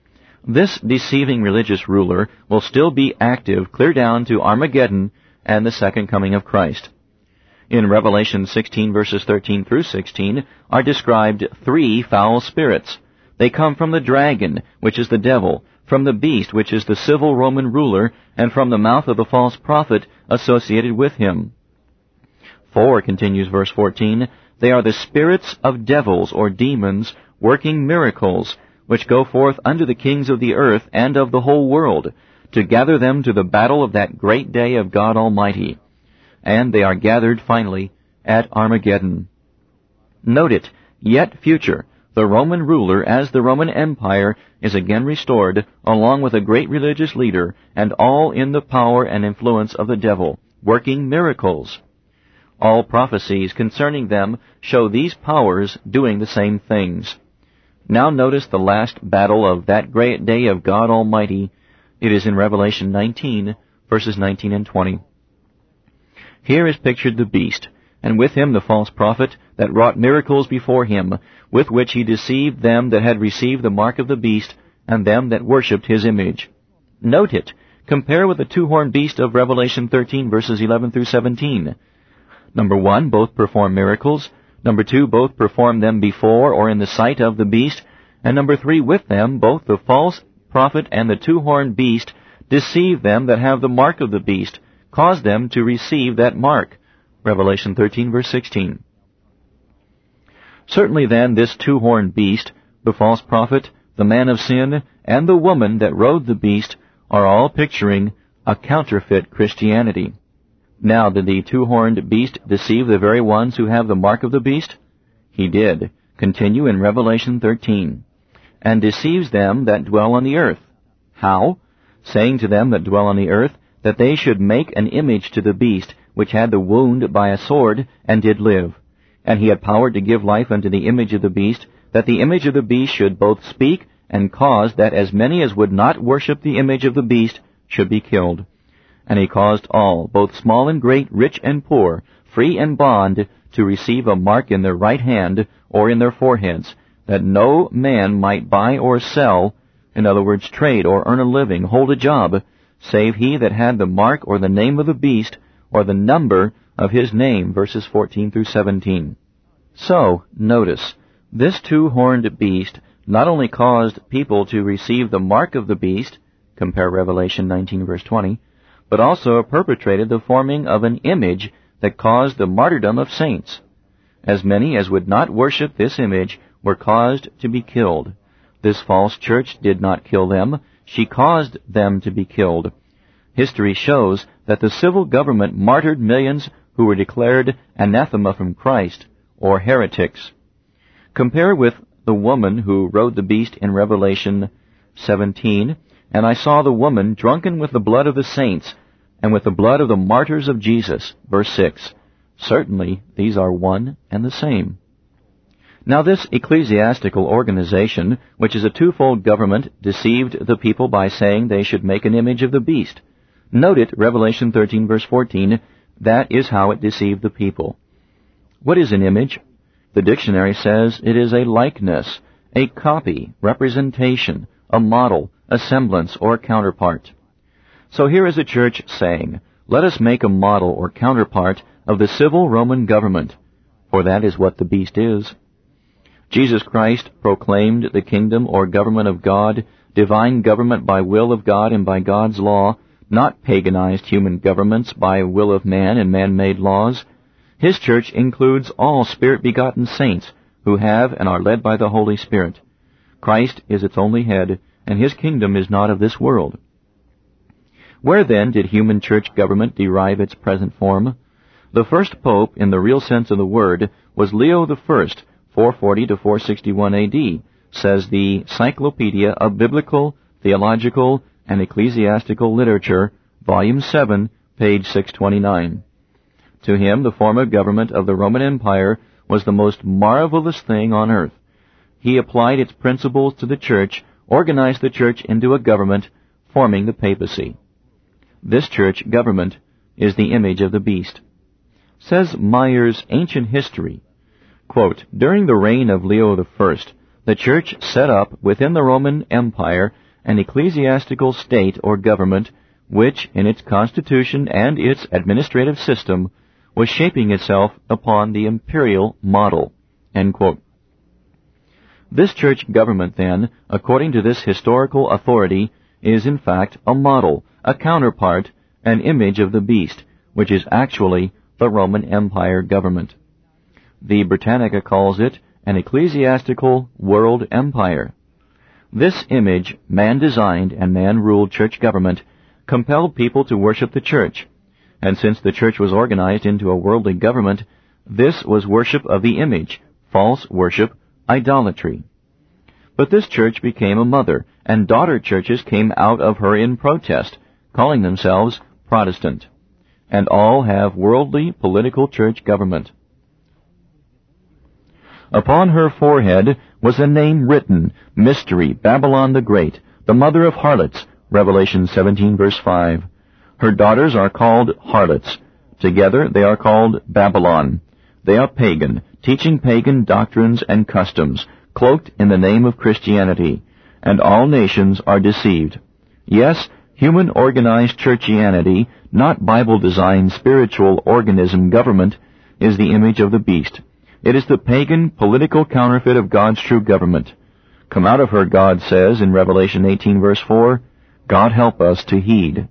B: This deceiving religious ruler will still be active clear down to Armageddon and the second coming of Christ. In Revelation sixteen verses thirteen through sixteen are described three foul spirits. They come from the dragon, which is the devil, from the beast, which is the civil Roman ruler, and from the mouth of the false prophet associated with him. For, continues verse fourteen, they are the spirits of devils or demons working miracles, which go forth unto the kings of the earth and of the whole world, to gather them to the battle of that great day of God Almighty. And they are gathered finally at Armageddon. Note it, yet future, the Roman ruler as the Roman Empire is again restored, along with a great religious leader, and all in the power and influence of the devil, working miracles. All prophecies concerning them show these powers doing the same things. Now notice the last battle of that great day of God Almighty. It is in Revelation nineteen, verses nineteen and twenty. Here is pictured the beast, and with him the false prophet that wrought miracles before him, with which he deceived them that had received the mark of the beast, and them that worshipped his image. Note it. Compare with the two-horned beast of Revelation thirteen, verses eleven through seventeen. Number one, both perform miracles. Number two, both perform them before or in the sight of the beast. And number three, with them, both the false prophet and the two-horned beast deceive them that have the mark of the beast, cause them to receive that mark. Revelation thirteen, verse sixteen. Certainly then, this two-horned beast, the false prophet, the man of sin, and the woman that rode the beast are all picturing a counterfeit Christianity. Now, did the two-horned beast deceive the very ones who have the mark of the beast? He did. Continue in Revelation thirteen. And deceives them that dwell on the earth. How? Saying to them that dwell on the earth, that they should make an image to the beast, which had the wound by a sword, and did live. And he had power to give life unto the image of the beast, that the image of the beast should both speak, and cause that as many as would not worship the image of the beast should be killed. And he caused all, both small and great, rich and poor, free and bond, to receive a mark in their right hand or in their foreheads, that no man might buy or sell, in other words, trade or earn a living, hold a job, save he that had the mark or the name of the beast, or the number of his name, verses fourteen through seventeen. So, notice, this two-horned beast not only caused people to receive the mark of the beast, compare Revelation nineteen, verse twenty, but also perpetrated the forming of an image that caused the martyrdom of saints. As many as would not worship this image were caused to be killed. This false church did not kill them, she caused them to be killed. History shows that the civil government martyred millions who were declared anathema from Christ, or heretics. Compare with the woman who rode the beast in Revelation seventeen, and I saw the woman drunken with the blood of the saints, and with the blood of the martyrs of Jesus, verse six. Certainly, these are one and the same. Now this ecclesiastical organization, which is a twofold government, deceived the people by saying they should make an image of the beast. Note it, Revelation thirteen, verse fourteen, that is how it deceived the people. What is an image? The dictionary says it is a likeness, a copy, representation, a model, a semblance, or counterpart. So here is a church saying, let us make a model or counterpart of the civil Roman government, for that is what the beast is. Jesus Christ proclaimed the kingdom or government of God, divine government by will of God and by God's law, not paganized human governments by will of man and man-made laws. His church includes all Spirit-begotten saints who have and are led by the Holy Spirit. Christ is its only head, and his kingdom is not of this world. Where then did human church government derive its present form? The first pope, in the real sense of the word, was Leo the First, four forty to four sixty-one A D, says the Cyclopedia of Biblical, Theological, and Ecclesiastical Literature, Volume seven, page six twenty-nine. To him, the form of government of the Roman Empire was the most marvelous thing on earth. He applied its principles to the church, organized the church into a government, forming the papacy. This church government is the image of the beast. Says Myers' Ancient History, quote, during the reign of Leo the First, the church set up within the Roman Empire an ecclesiastical state or government which, in its constitution and its administrative system, was shaping itself upon the imperial model." End quote. This church government, then, according to this historical authority, is in fact a model, a counterpart, an image of the beast, which is actually the Roman Empire government. The Britannica calls it an ecclesiastical world empire. This image, man-designed and man-ruled church government, compelled people to worship the church, and since the church was organized into a worldly government, this was worship of the image, false worship, idolatry. But this church became a mother, and daughter churches came out of her in protest, calling themselves Protestant, and all have worldly political church government. Upon her forehead was a name written, Mystery, Babylon the Great, the mother of harlots, Revelation seventeen verse five. Her daughters are called harlots. Together they are called Babylon. They are pagan, teaching pagan doctrines and customs, cloaked in the name of Christianity, and all nations are deceived. Yes, human organized churchianity, not Bible-designed spiritual organism government, is the image of the beast. It is the pagan political counterfeit of God's true government. Come out of her, God says in Revelation eighteen verse four, God help us to heed.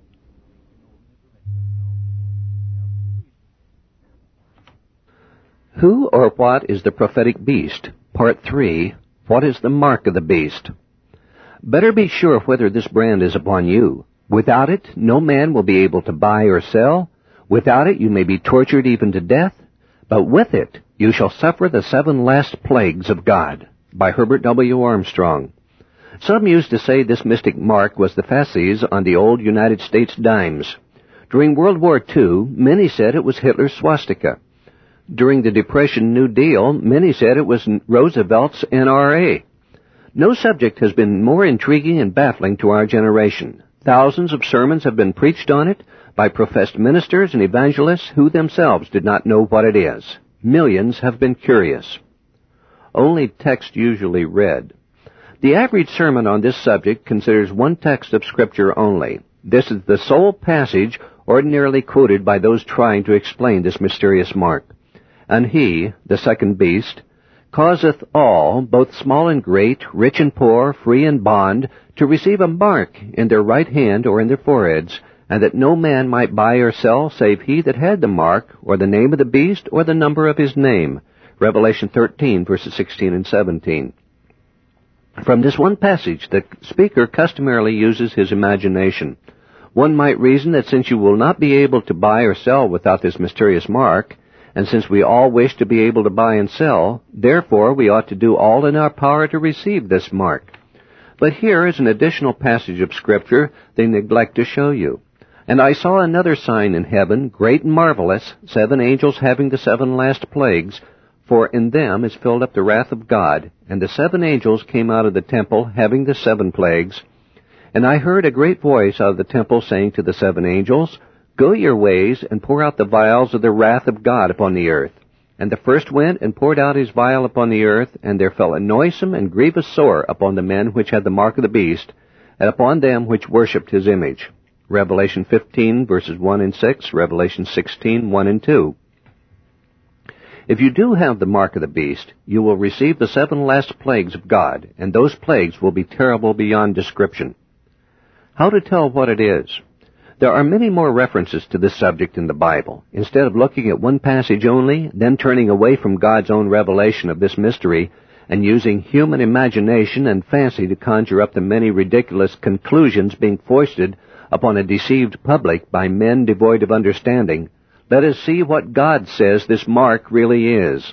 A: Who or what is the prophetic beast? Part three. What is the mark of the beast? Better be sure whether this brand is upon you. Without it, no man will be able to buy or sell. Without it, you may be tortured even to death. But with it, you shall suffer the seven last plagues of God. By Herbert W. Armstrong. Some used to say this mystic mark was the fasces on the old United States dimes. During World War Two, many said it was Hitler's swastika. During the Depression New Deal, many said it was Roosevelt's N R A. No subject has been more intriguing and baffling to our generation. Thousands of sermons have been preached on it by professed ministers and evangelists who themselves did not know what it is. Millions have been curious. Only text usually read. The average sermon on this subject considers one text of Scripture only. This is the sole passage ordinarily quoted by those trying to explain this mysterious mark. And he, the second beast, causeth all, both small and great, rich and poor, free and bond, to receive a mark in their right hand or in their foreheads, and that no man might buy or sell save he that had the mark, or the name of the beast, or the number of his name. Revelation thirteen, verses sixteen and seventeen. From this one passage, the speaker customarily uses his imagination. One might reason that since you will not be able to buy or sell without this mysterious mark, and since we all wish to be able to buy and sell, therefore we ought to do all in our power to receive this mark. But here is an additional passage of Scripture they neglect to show you. And I saw another sign in heaven, great and marvelous, seven angels having the seven last plagues, for in them is filled up the wrath of God. And the seven angels came out of the temple, having the seven plagues. And I heard a great voice out of the temple saying to the seven angels, Go your ways, and pour out the vials of the wrath of God upon the earth. And the first went and poured out his vial upon the earth, and there fell a noisome and grievous sore upon the men which had the mark of the beast, and upon them which worshipped his image. Revelation fifteen, verses one and six, Revelation sixteen, one and two. If you do have the mark of the beast, you will receive the seven last plagues of God, and those plagues will be terrible beyond description. How to tell what it is? There are many more references to this subject in the Bible. Instead of looking at one passage only, then turning away from God's own revelation of this mystery, and using human imagination and fancy to conjure up the many ridiculous conclusions being foisted upon a deceived public by men devoid of understanding, let us see what God says this mark really is.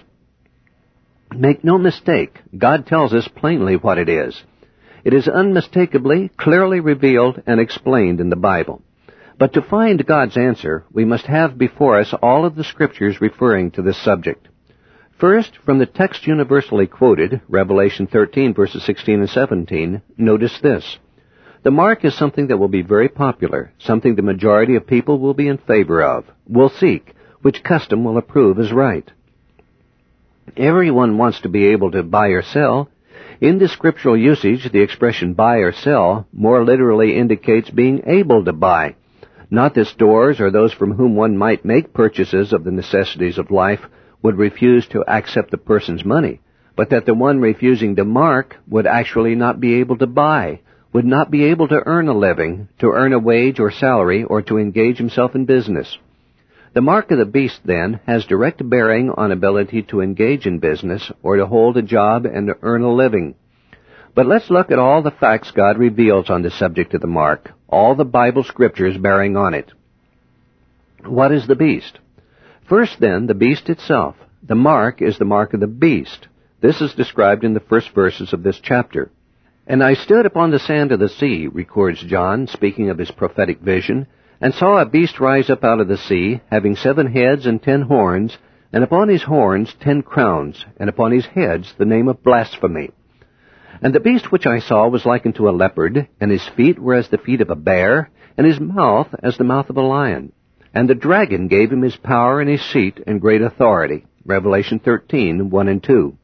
A: Make no mistake, God tells us plainly what it is. It is unmistakably, clearly revealed and explained in the Bible. But to find God's answer, we must have before us all of the Scriptures referring to this subject. First, from the text universally quoted, Revelation thirteen, verses sixteen and seventeen, notice this. The mark is something that will be very popular, something the majority of people will be in favor of, will seek, which custom will approve as right. Everyone wants to be able to buy or sell. In the scriptural usage, the expression buy or sell more literally indicates being able to buy. Not that stores or those from whom one might make purchases of the necessities of life would refuse to accept the person's money, but that the one refusing to mark would actually not be able to buy, would not be able to earn a living, to earn a wage or salary, or to engage himself in business. The mark of the beast, then, has direct bearing on ability to engage in business or to hold a job and to earn a living. But let's look at all the facts God reveals on the subject of the mark, all the Bible scriptures bearing on it. What is the beast? First, then, the beast itself. The mark is the mark of the beast. This is described in the first verses of this chapter. And I stood upon the sand of the sea, records John, speaking of his prophetic vision, and saw a beast rise up out of the sea, having seven heads and ten horns, and upon his horns ten crowns, and upon his heads the name of blasphemy. And the beast which I saw was like unto a leopard, and his feet were as the feet of a bear, and his mouth as the mouth of a lion. And the dragon gave him his power and his seat and great authority. Revelation thirteen, one and two.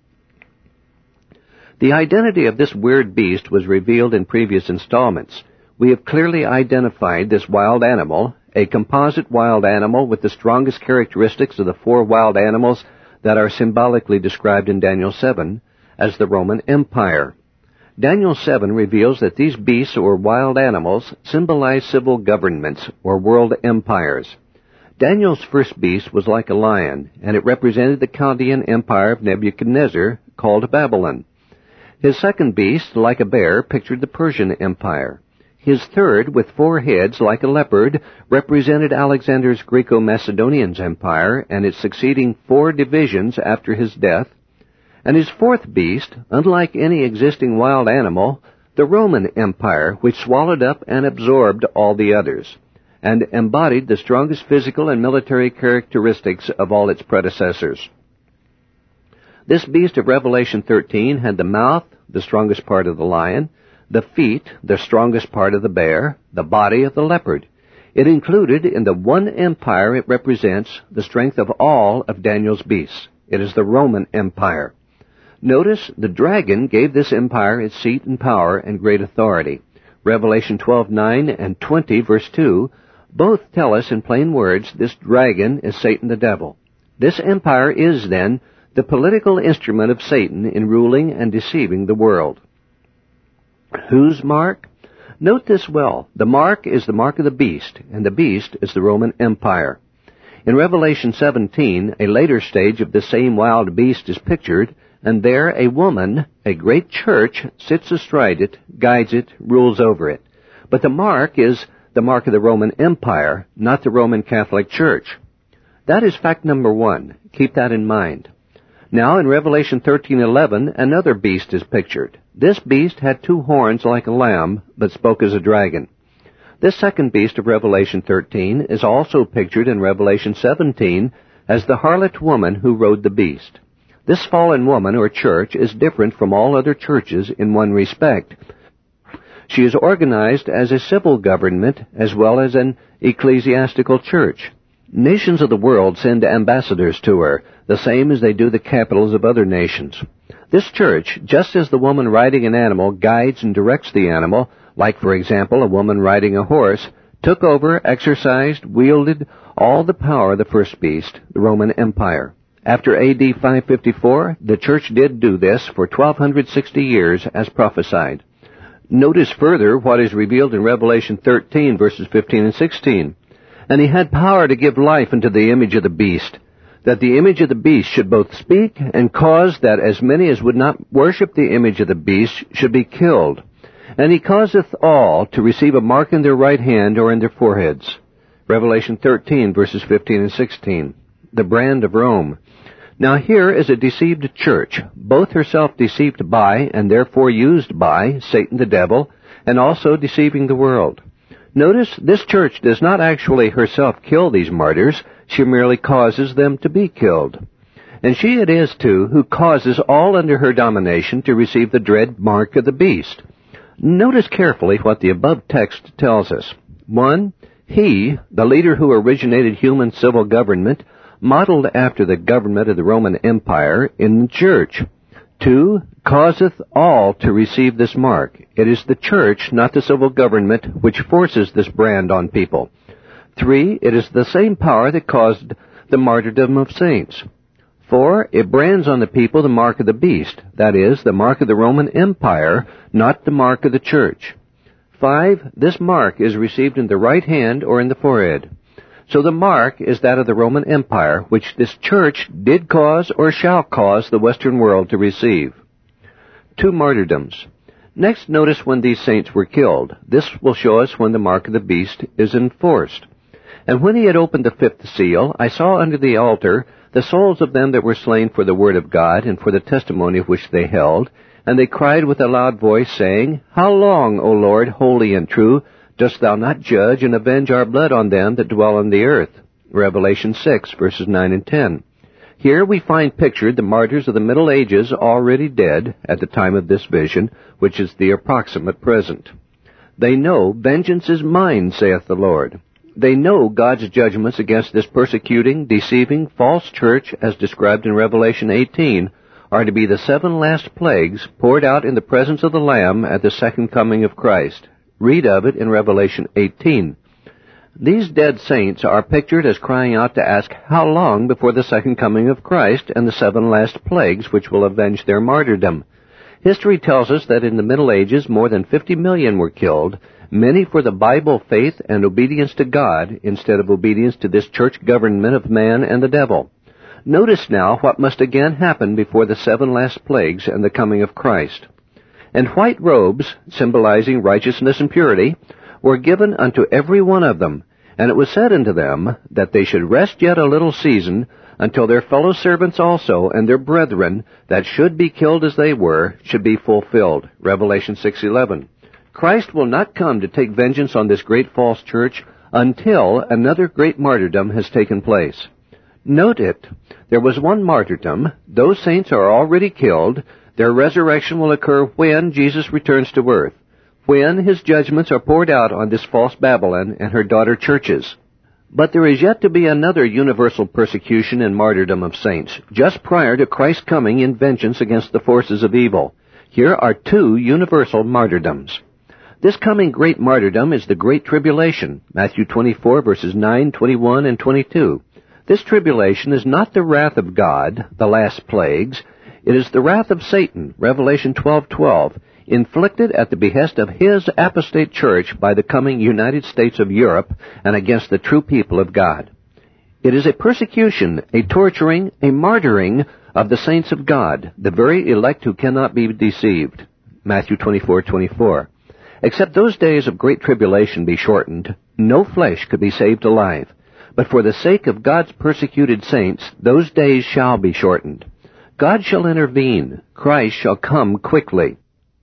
A: The identity of this weird beast was revealed in previous installments. We have clearly identified this wild animal, a composite wild animal with the strongest characteristics of the four wild animals that are symbolically described in Daniel seven, as the Roman Empire. Daniel seven reveals that these beasts or wild animals symbolize civil governments or world empires. Daniel's first beast was like a lion, and it represented the Chaldean empire of Nebuchadnezzar, called Babylon. His second beast, like a bear, pictured the Persian Empire. His third, with four heads, like a leopard, represented Alexander's Greco-Macedonian Empire and its succeeding four divisions after his death. And his fourth beast, unlike any existing wild animal, the Roman Empire, which swallowed up and absorbed all the others, and embodied the strongest physical and military characteristics of all its predecessors. This beast of Revelation thirteen had the mouth, the strongest part of the lion, the feet, the strongest part of the bear, the body of the leopard. It included in the one empire it represents the strength of all of Daniel's beasts. It is the Roman Empire. Notice the dragon gave this empire its seat and power and great authority. Revelation twelve nine and twenty, verse two, both tell us in plain words this dragon is Satan the devil. This empire is, then, the political instrument of Satan in ruling and deceiving the world. Whose mark? Note this well. The mark is the mark of the beast, and the beast is the Roman Empire. In Revelation seventeen, a later stage of the same wild beast is pictured, and there a woman, a great church, sits astride it, guides it, rules over it. But the mark is the mark of the Roman Empire, not the Roman Catholic Church. That is fact number one. Keep that in mind. Now, in Revelation thirteen eleven, another beast is pictured. This beast had two horns like a lamb, but spoke as a dragon. This second beast of Revelation thirteen is also pictured in Revelation seventeen as the harlot woman who rode the beast. This fallen woman, or church, is different from all other churches in one respect. She is organized as a civil government as well as an ecclesiastical church. Nations of the world send ambassadors to her, the same as they do the capitals of other nations. This church, just as the woman riding an animal guides and directs the animal, like, for example, a woman riding a horse, took over, exercised, wielded all the power of the first beast, the Roman Empire. After A D five fifty-four, the church did do this for twelve sixty years as prophesied. Notice further what is revealed in Revelation thirteen, verses fifteen and sixteen. And he had power to give life unto the image of the beast, that the image of the beast should both speak and cause that as many as would not worship the image of the beast should be killed. And he causeth all to receive a mark in their right hand or in their foreheads. Revelation thirteen, verses fifteen and sixteen. The brand of Rome. Now here is a deceived church, both herself deceived by, and therefore used by, Satan the devil, and also deceiving the world. Notice, this church does not actually herself kill these martyrs, she merely causes them to be killed. And she it is, too, who causes all under her domination to receive the dread mark of the beast. Notice carefully what the above text tells us. One, he, the leader who originated human civil government, modeled after the government of the Roman Empire in the church. Two, causeth all to receive this mark. It is the church, not the civil government, which forces this brand on people. Three, it is the same power that caused the martyrdom of saints. Four, it brands on the people the mark of the beast, that is, the mark of the Roman Empire, not the mark of the church. Five, this mark is received in the right hand or in the forehead. So the mark is that of the Roman Empire, which this church did cause or shall cause the Western world to receive. Two martyrdoms. Next, notice when these saints were killed. This will show us when the mark of the beast is enforced. And when he had opened the fifth seal, I saw under the altar the souls of them that were slain for the word of God and for the testimony which they held, and they cried with a loud voice, saying, How long, O Lord, holy and true, dost thou not judge and avenge our blood on them that dwell on the earth? Revelation six, verses nine and ten. Here we find pictured the martyrs of the Middle Ages already dead at the time of this vision, which is the approximate present. They know, Vengeance is mine, saith the Lord. They know God's judgments against this persecuting, deceiving, false church, as described in Revelation eighteen, are to be the seven last plagues poured out in the presence of the Lamb at the second coming of Christ. Read of it in Revelation eighteen. These dead saints are pictured as crying out to ask how long before the second coming of Christ and the seven last plagues which will avenge their martyrdom. History tells us that in the Middle Ages more than fifty million were killed, many for the Bible faith and obedience to God instead of obedience to this church government of man and the devil. Notice now what must again happen before the seven last plagues and the coming of Christ. And white robes, symbolizing righteousness and purity, were given unto every one of them, and it was said unto them that they should rest yet a little season, until their fellow servants also and their brethren that should be killed as they were should be fulfilled. Revelation six eleven. Christ will not come to take vengeance on this great false church until another great martyrdom has taken place. Note it. There was one martyrdom. Those saints are already killed. Their resurrection will occur when Jesus returns to earth, when his judgments are poured out on this false Babylon and her daughter churches. But there is yet to be another universal persecution and martyrdom of saints, just prior to Christ's coming in vengeance against the forces of evil. Here are two universal martyrdoms. This coming great martyrdom is the Great Tribulation, Matthew twenty-four, verses nine, twenty-one, and twenty-two. This tribulation is not the wrath of God, the last plagues. It is the wrath of Satan, Revelation twelve twelve, inflicted at the behest of his apostate church by the coming United States of Europe and against the true people of God. It is a persecution, a torturing, a martyring of the saints of God, the very elect who cannot be deceived, Matthew twenty-four twenty-four. Except those days of great tribulation be shortened, no flesh could be saved alive. But for the sake of God's persecuted saints, those days shall be shortened. God shall intervene. Christ shall come quickly.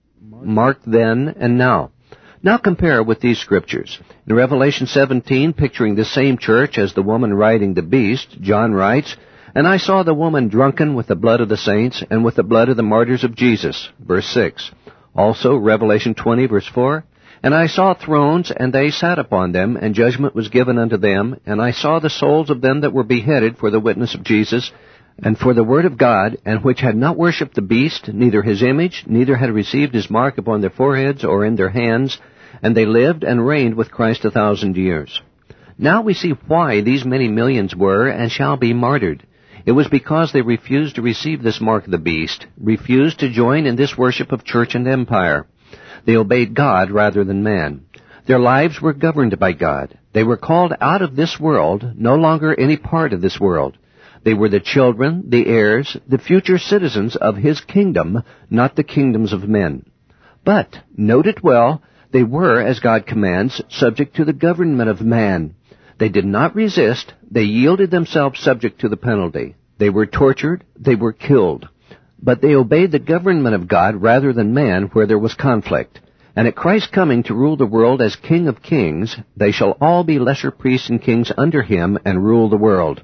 A: Mark then and now. Now compare with these scriptures. In Revelation seventeen, picturing the same church as the woman riding the beast, John writes, And I saw the woman drunken with the blood of the saints and with the blood of the martyrs of Jesus. Verse six. Also, Revelation twenty, verse four, And I saw thrones, and they sat upon them, and judgment was given unto them, and I saw the souls of them that were beheaded for the witness of Jesus, and for the word of God, and which had not worshipped the beast, neither his image, neither had received his mark upon their foreheads or in their hands, and they lived and reigned with Christ a thousand years. Now we see why these many millions were and shall be martyred. It was because they refused to receive this mark of the beast, refused to join in this worship of church and empire. They obeyed God rather than man. Their lives were governed by God. They were called out of this world, no longer any part of this world. They were the children, the heirs, the future citizens of his kingdom, not the kingdoms of men. But, note it well, they were, as God commands, subject to the government of man. They did not resist. They yielded themselves subject to the penalty. They were tortured. They were killed. But they obeyed the government of God rather than man where there was conflict. And at Christ's coming to rule the world as King of kings, they shall all be lesser priests and kings under him and rule the world.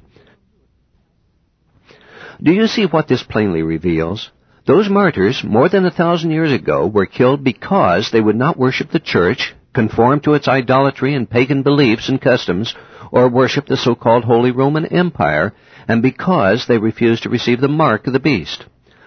A: Do you see what this plainly reveals? Those martyrs, more than a thousand years ago, were killed because they would not worship the church, conform to its idolatry and pagan beliefs and customs, or worship the so-called Holy Roman Empire, and because they refused to receive the mark of the beast.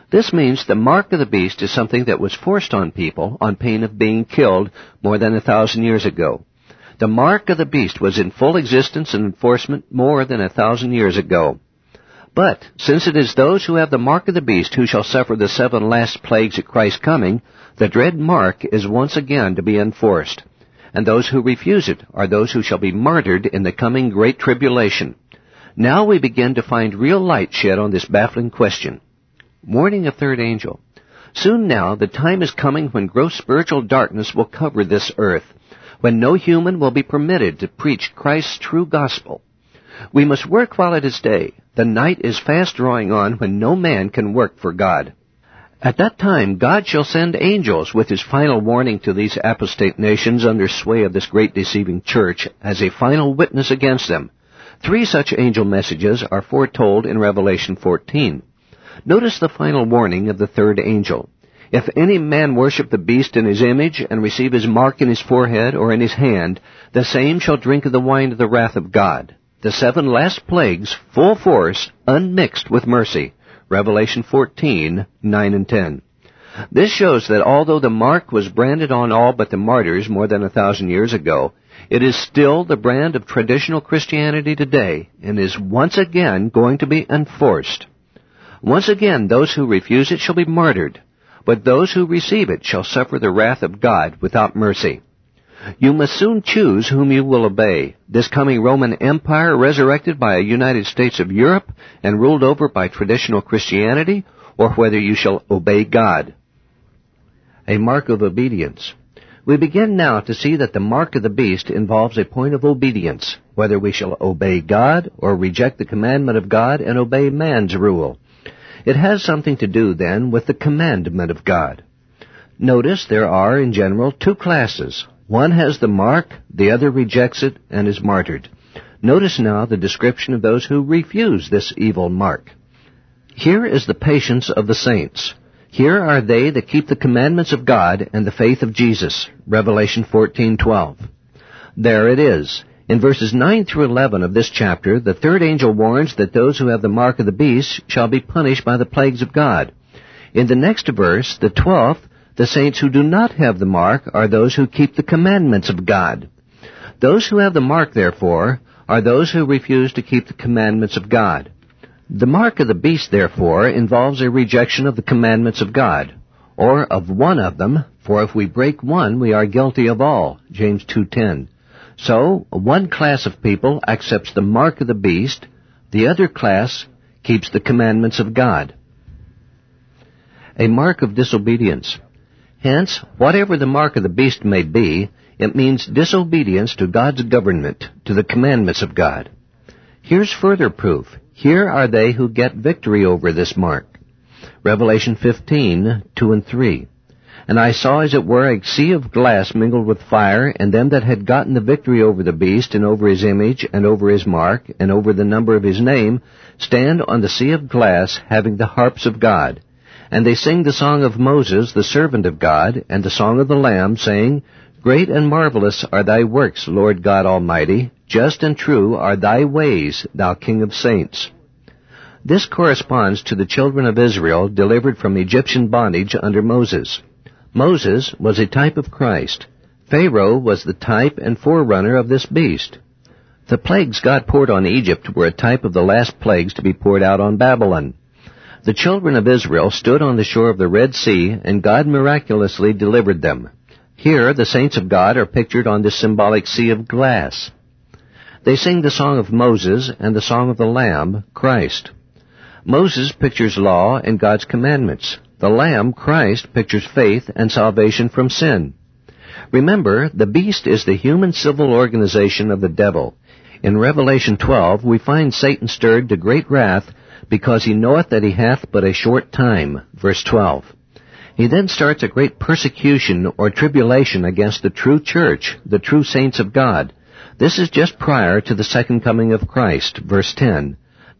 A: This means the mark of the beast is something that was forced on people on pain of being killed more than a thousand years ago. The mark of the beast was in full existence and enforcement more than a thousand years ago. But since it is those who have the mark of the beast who shall suffer the seven last plagues at Christ's coming, the dread mark is once again to be enforced. And those who refuse it are those who shall be martyred in the coming great tribulation. Now we begin to find real light shed on this baffling question. Warning a third angel. Soon now the time is coming when gross spiritual darkness will cover this earth, when no human will be permitted to preach Christ's true gospel. We must work while it is day. The night is fast drawing on when no man can work for God. At that time God shall send angels with his final warning to these apostate nations under sway of this great deceiving church as a final witness against them. Three such angel messages are foretold in Revelation fourteen. Notice the final warning of the third angel. If any man worship the beast in his image, and receive his mark in his forehead or in his hand, the same shall drink of the wine of the wrath of God. The seven last plagues, full force, unmixed with mercy. Revelation fourteen, nine and ten. This shows that although the mark was branded on all but the martyrs more than a thousand years ago, it is still the brand of traditional Christianity today, and is once again going to be enforced. Once again, those who refuse it shall be martyred, but those who receive it shall suffer the wrath of God without mercy. You must soon choose whom you will obey, this coming Roman Empire resurrected by a United States of Europe and ruled over by traditional Christianity, or whether you shall obey God. A mark of obedience. We begin now to see that the mark of the beast involves a point of obedience, whether we shall obey God or reject the commandment of God and obey man's rule. It has something to do, then, with the commandment of God. Notice there are, in general, two classes. One has the mark, the other rejects it and is martyred. Notice now the description of those who refuse this evil mark. Here is the patience of the saints. Here are they that keep the commandments of God and the faith of Jesus. Revelation fourteen twelve. There it is. In verses nine through eleven of this chapter, the third angel warns that those who have the mark of the beast shall be punished by the plagues of God. In the next verse, the twelfth, the saints who do not have the mark are those who keep the commandments of God. Those who have the mark, therefore, are those who refuse to keep the commandments of God. The mark of the beast, therefore, involves a rejection of the commandments of God, or of one of them, for if we break one, we are guilty of all. James two ten. So, one class of people accepts the mark of the beast, the other class keeps the commandments of God. A mark of disobedience. Hence, whatever the mark of the beast may be, it means disobedience to God's government, to the commandments of God. Here's further proof. Here are they who get victory over this mark. Revelation fifteen, two and three. And I saw as it were a sea of glass mingled with fire, and them that had gotten the victory over the beast, and over his image, and over his mark, and over the number of his name, stand on the sea of glass, having the harps of God. And they sing the song of Moses, the servant of God, and the song of the Lamb, saying, Great and marvelous are thy works, Lord God Almighty. Just and true are thy ways, thou King of saints. This corresponds to the children of Israel delivered from Egyptian bondage under Moses. Moses was a type of Christ. Pharaoh was the type and forerunner of this beast. The plagues God poured on Egypt were a type of the last plagues to be poured out on Babylon. The children of Israel stood on the shore of the Red Sea, and God miraculously delivered them. Here, the saints of God are pictured on this symbolic sea of glass. They sing the song of Moses and the song of the Lamb, Christ. Moses pictures law and God's commandments. The Lamb, Christ, pictures faith and salvation from sin. Remember, the beast is the human civil organization of the devil. In Revelation twelve, we find Satan stirred to great wrath, because he knoweth that he hath but a short time. Verse twelve. He then starts a great persecution or tribulation against the true church, the true saints of God. This is just prior to the second coming of Christ. Verse ten.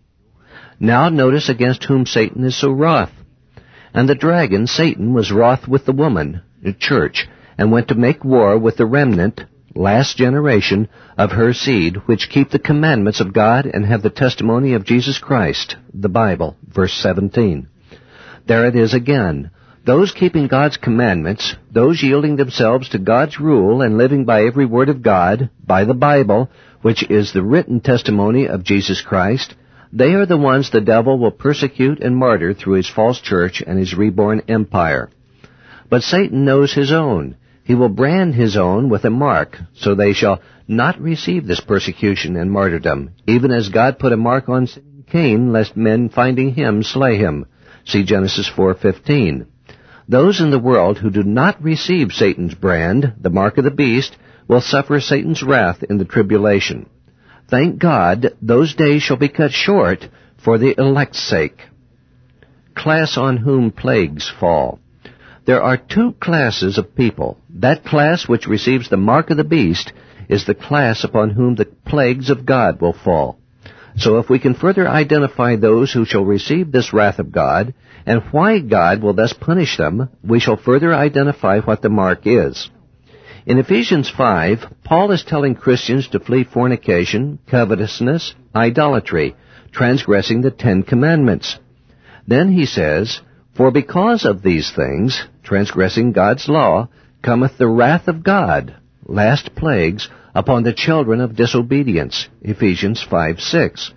A: Now notice against whom Satan is so wroth. And the dragon, Satan, was wroth with the woman, the church, and went to make war with the remnant, last generation, of her seed, which keep the commandments of God and have the testimony of Jesus Christ, the Bible. Verse seventeen. There it is again. Those keeping God's commandments, those yielding themselves to God's rule and living by every word of God, by the Bible, which is the written testimony of Jesus Christ, they are the ones the devil will persecute and martyr through his false church and his reborn empire. But Satan knows his own. He will brand his own with a mark, so they shall not receive this persecution and martyrdom, even as God put a mark on Cain, lest men finding him slay him. See Genesis four fifteen. Those in the world who do not receive Satan's brand, the mark of the beast, will suffer Satan's wrath in the tribulation. Thank God, those days shall be cut short for the elect's sake. Class on whom plagues fall. There are two classes of people. That class which receives the mark of the beast is the class upon whom the plagues of God will fall. So if we can further identify those who shall receive this wrath of God, and why God will thus punish them, we shall further identify what the mark is. In Ephesians five, Paul is telling Christians to flee fornication, covetousness, idolatry, transgressing the Ten Commandments. Then he says, "For because of these things, transgressing God's law, cometh the wrath of God," last plagues, upon the children of disobedience. Ephesians five six.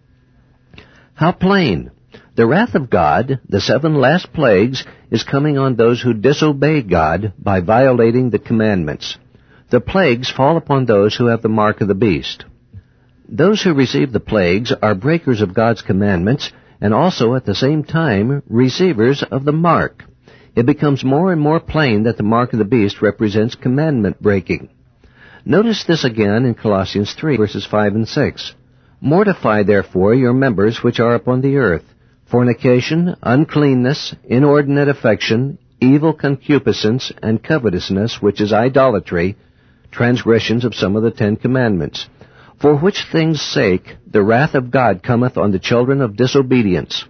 A: How plain! The wrath of God, the seven last plagues, is coming on those who disobey God by violating the commandments. The plagues fall upon those who have the mark of the beast. Those who receive the plagues are breakers of God's commandments, and also at the same time receivers of the mark. It becomes more and more plain that the mark of the beast represents commandment breaking. Notice this again in Colossians three, verses five and six. "Mortify therefore your members which are upon the earth, fornication, uncleanness, inordinate affection, evil concupiscence, and covetousness, which is idolatry, transgressions of some of the Ten Commandments. For which things' sake the wrath of God cometh on the children of disobedience."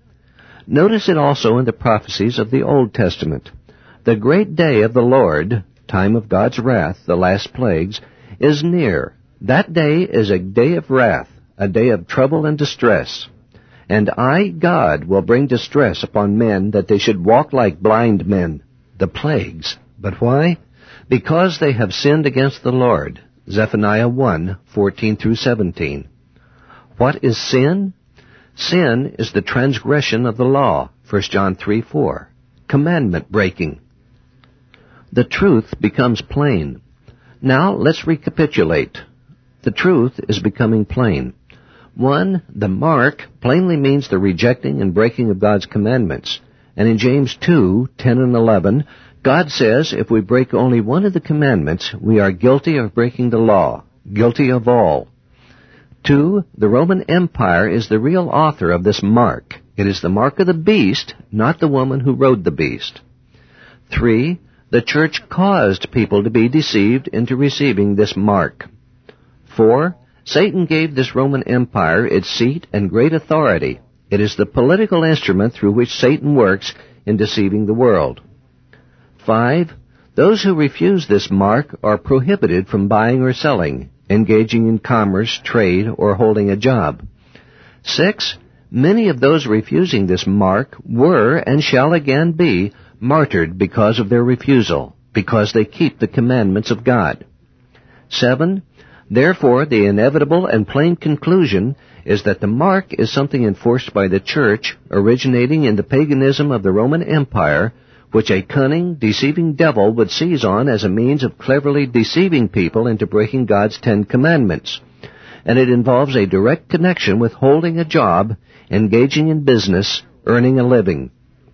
A: Notice it also in the prophecies of the Old Testament. The great day of the Lord, time of God's wrath, the last plagues, is near. That day is a day of wrath, a day of trouble and distress. "And I, God, will bring distress upon men, that they should walk like blind men." The plagues. But why? Because they have sinned against the Lord. Zephaniah one, fourteen through seventeen. What is sin? Sin is the transgression of the law. First John three four. Commandment breaking. The truth becomes plain. Now let's recapitulate. The truth is becoming plain. One, the mark plainly means the rejecting and breaking of God's commandments. And in James two, ten and eleven, God says if we break only one of the commandments, we are guilty of breaking the law, guilty of all. Two, the Roman Empire is the real author of this mark. It is the mark of the beast, not the woman who rode the beast. Three, the church caused people to be deceived into receiving this mark. Four, Satan gave this Roman Empire its seat and great authority. It is the political instrument through which Satan works in deceiving the world. Five, those who refuse this mark are prohibited from buying or selling, engaging in commerce, trade, or holding a job. Six, many of those refusing this mark were and shall again be martyred because of their refusal, because they keep the commandments of God. Seven, therefore, the inevitable and plain conclusion is that the mark is something enforced by the church, originating in the paganism of the Roman Empire, which a cunning, deceiving devil would seize on as a means of cleverly deceiving people into breaking God's Ten Commandments. And it involves a direct connection with holding a job, engaging in business, earning a living.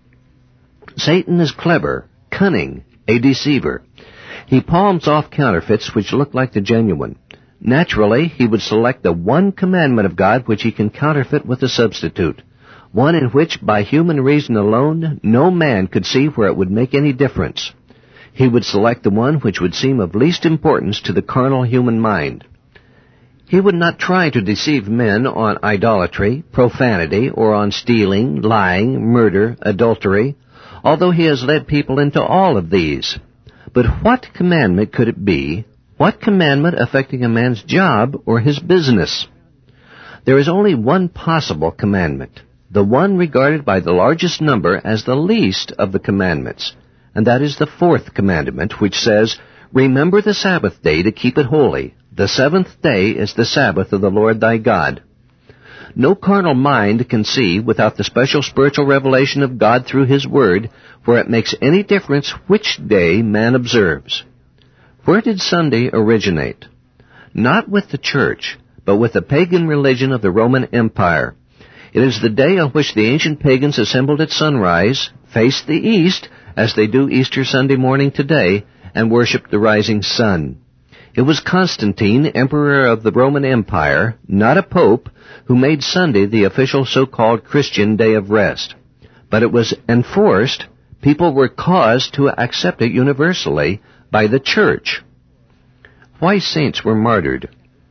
A: Satan is clever, cunning, a deceiver. He palms off counterfeits which look like the genuine. Naturally, he would select the one commandment of God which he can counterfeit with a substitute, one in which, by human reason alone, no man could see where it would make any difference. He would select the one which would seem of least importance to the carnal human mind. He would not try to deceive men on idolatry, profanity, or on stealing, lying, murder, adultery, although he has led people into all of these. But what commandment could it be? What commandment affecting a man's job or his business? There is only one possible commandment. the one regarded by the largest number as the least of the commandments, and that is the fourth commandment, which says, "Remember the Sabbath day to keep it holy. The seventh day is the Sabbath of the Lord thy God." No carnal mind can see, without the special spiritual revelation of God through His Word, where it makes any difference which day man observes. Where did Sunday originate? Not with the church, but with the pagan religion of the Roman Empire. It is the day on which the ancient pagans assembled at sunrise, faced the east, as they do Easter Sunday morning today, and worshipped the rising sun. It was Constantine, emperor of the Roman Empire, not a pope, who made Sunday the official so-called Christian day of rest. But it was enforced, people were caused to accept it universally, by the church. Why saints were martyred?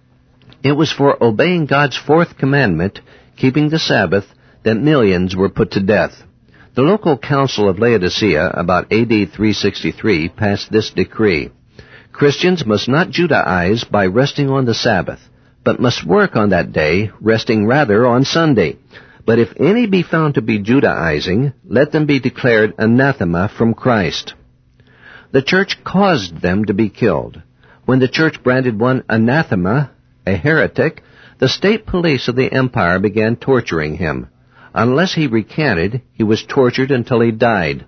A: It was for obeying God's fourth commandment, keeping the Sabbath, that millions were put to death. The local council of Laodicea, about A D three sixty-three, passed this decree: Christians must not Judaize by resting on the Sabbath, but must work on that day, resting rather on Sunday. But if any be found to be Judaizing, let them be declared anathema from Christ. The church caused them to be killed. When the church branded one anathema, a heretic, the state police of the empire began torturing him. Unless he recanted, he was tortured until he died.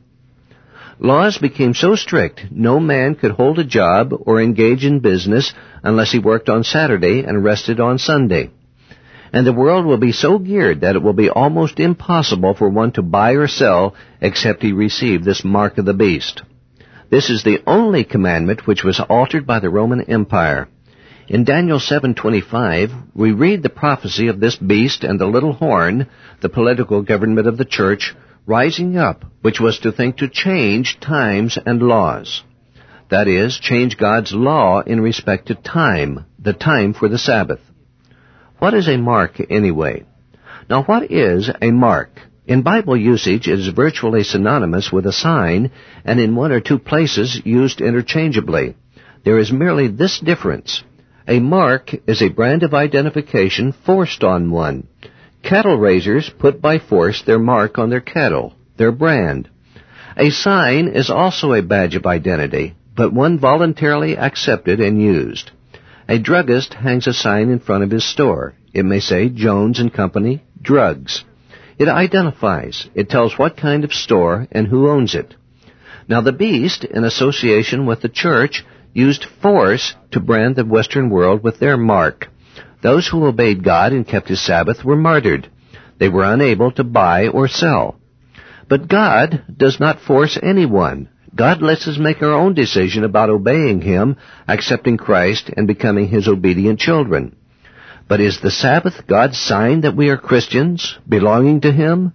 A: Laws became so strict, no man could hold a job or engage in business unless he worked on Saturday and rested on Sunday. And the world will be so geared that it will be almost impossible for one to buy or sell except he receive this mark of the beast. This is the only commandment which was altered by the Roman Empire. In Daniel seven twenty-five, we read the prophecy of this beast and the little horn, the political government of the church, rising up, which was to think to change times and laws. That is, change God's law in respect to time, the time for the Sabbath. What is a mark, anyway? Now, what is a mark? In Bible usage, it is virtually synonymous with a sign, and in one or two places used interchangeably. There is merely this difference. A mark is a brand of identification forced on one. Cattle raisers put by force their mark on their cattle, their brand. A sign is also a badge of identity, but one voluntarily accepted and used. A druggist hangs a sign in front of his store. It may say Jones and Company, Drugs. It identifies. It tells what kind of store and who owns it. Now the beast, in association with the church, used force to brand the Western world with their mark. Those who obeyed God and kept His Sabbath were martyred. They were unable to buy or sell. But God does not force anyone. God lets us make our own decision about obeying Him, accepting Christ, and becoming His obedient children. But is the Sabbath God's sign that we are Christians, belonging to Him?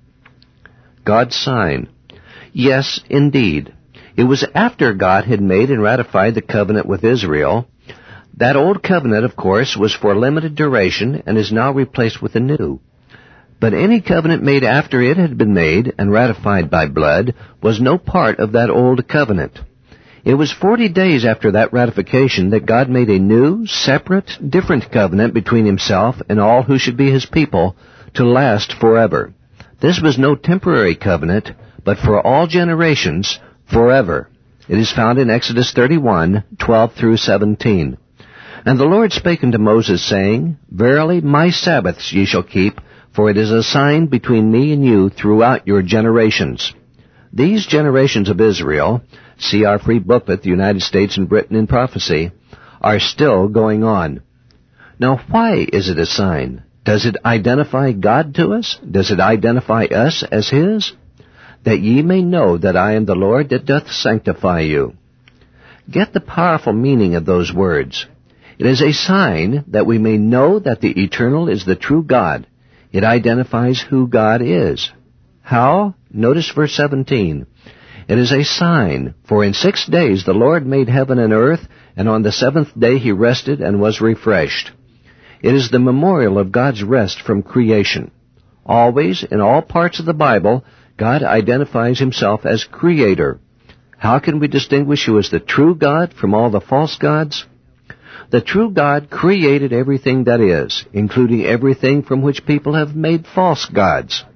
A: God's sign. Yes, indeed. It was after God had made and ratified the covenant with Israel. That old covenant, of course, was for limited duration and is now replaced with a new. But any covenant made after it had been made and ratified by blood was no part of that old covenant. It was forty days after that ratification that God made a new, separate, different covenant between Himself and all who should be His people to last forever. This was no temporary covenant, but for all generations, forever. It is found in Exodus thirty-one, twelve through seventeen. And the Lord spake unto Moses, saying, Verily my Sabbaths ye shall keep, for it is a sign between me and you throughout your generations. These generations of Israel, see our free booklet, The United States and Britain in Prophecy, are still going on. Now why is it a sign? Does it identify God to us? Does it identify us as His? That ye may know that I am the Lord that doth sanctify you. Get the powerful meaning of those words. It is a sign that we may know that the Eternal is the true God. It identifies who God is. How? Notice verse seventeen. It is a sign, for in six days the Lord made heaven and earth, and on the seventh day He rested and was refreshed. It is the memorial of God's rest from creation. Always, in all parts of the Bible, God identifies Himself as Creator. How can we distinguish who is the true God from all the false gods? The true God created everything that is, including everything from which people have made false gods.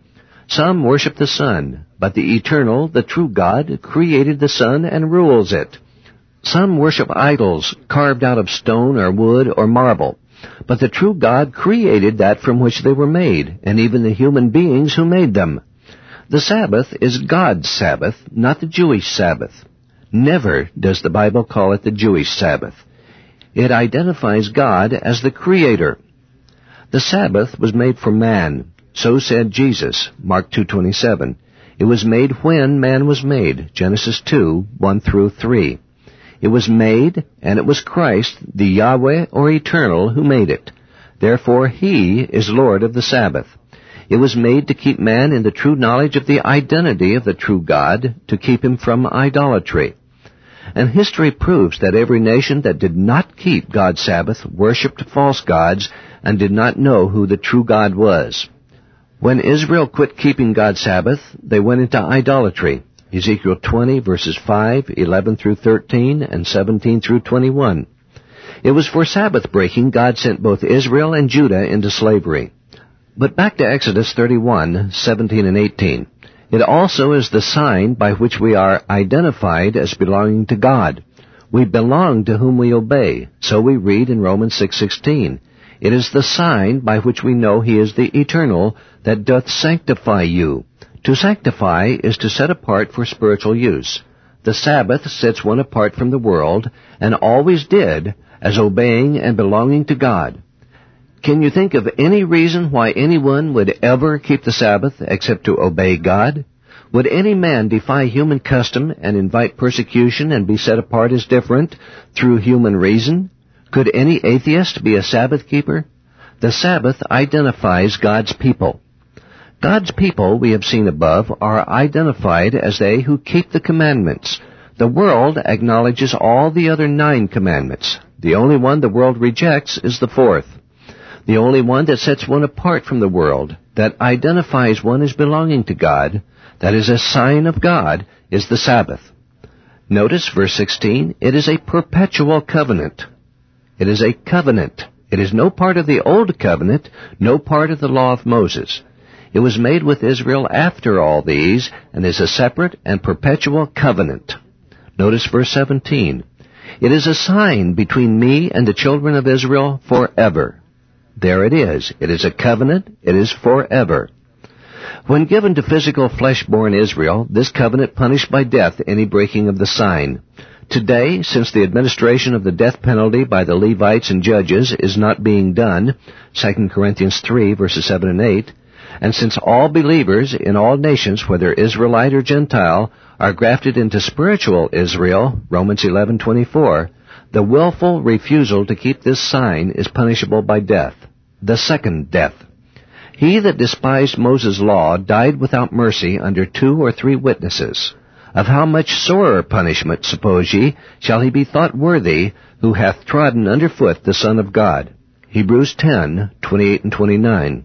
A: Some worship the sun, but the eternal, the true God, created the sun and rules it. Some worship idols carved out of stone or wood or marble, but the true God created that from which they were made, and even the human beings who made them. The Sabbath is God's Sabbath, not the Jewish Sabbath. Never does the Bible call it the Jewish Sabbath. It identifies God as the Creator. The Sabbath was made for man. So said Jesus, Mark two twenty-seven. It was made when man was made, Genesis two, one through three. It was made, and it was Christ, the Yahweh or Eternal, who made it. Therefore He is Lord of the Sabbath. It was made to keep man in the true knowledge of the identity of the true God, to keep him from idolatry. And history proves that every nation that did not keep God's Sabbath worshipped false gods and did not know who the true God was. When Israel quit keeping God's Sabbath, they went into idolatry. Ezekiel twenty, verses five, eleven through thirteen, and seventeen through twenty-one. It was for Sabbath breaking God sent both Israel and Judah into slavery. But back to Exodus thirty-one, seventeen and eighteen. It also is the sign by which we are identified as belonging to God. We belong to whom we obey. So we read in Romans six sixteen. It is the sign by which we know He is the Eternal that doth sanctify you. To sanctify is to set apart for spiritual use. The Sabbath sets one apart from the world, and always did, as obeying and belonging to God. Can you think of any reason why anyone would ever keep the Sabbath except to obey God? Would any man defy human custom and invite persecution and be set apart as different through human reason? Could any atheist be a Sabbath keeper? The Sabbath identifies God's people. God's people, we have seen above, are identified as they who keep the commandments. The world acknowledges all the other nine commandments. The only one the world rejects is the fourth. The only one that sets one apart from the world, that identifies one as belonging to God, that is a sign of God, is the Sabbath. Notice verse sixteen, it is a perpetual covenant. It is a covenant. It is no part of the old covenant, no part of the law of Moses. It was made with Israel after all these, and is a separate and perpetual covenant. Notice verse seventeen. It is a sign between me and the children of Israel forever. There it is. It is a covenant. It is forever. When given to physical flesh-born Israel, this covenant punished by death any breaking of the sign. Today, since the administration of the death penalty by the Levites and judges is not being done, Second Corinthians three, verses seven and eight, and since all believers in all nations, whether Israelite or Gentile, are grafted into spiritual Israel, Romans eleven twenty-four, the willful refusal to keep this sign is punishable by death, the second death. He that despised Moses' law died without mercy under two or three witnesses. Of how much sorer punishment, suppose ye, shall he be thought worthy, who hath trodden under foot the Son of God? Hebrews ten, twenty-eight and twenty-nine.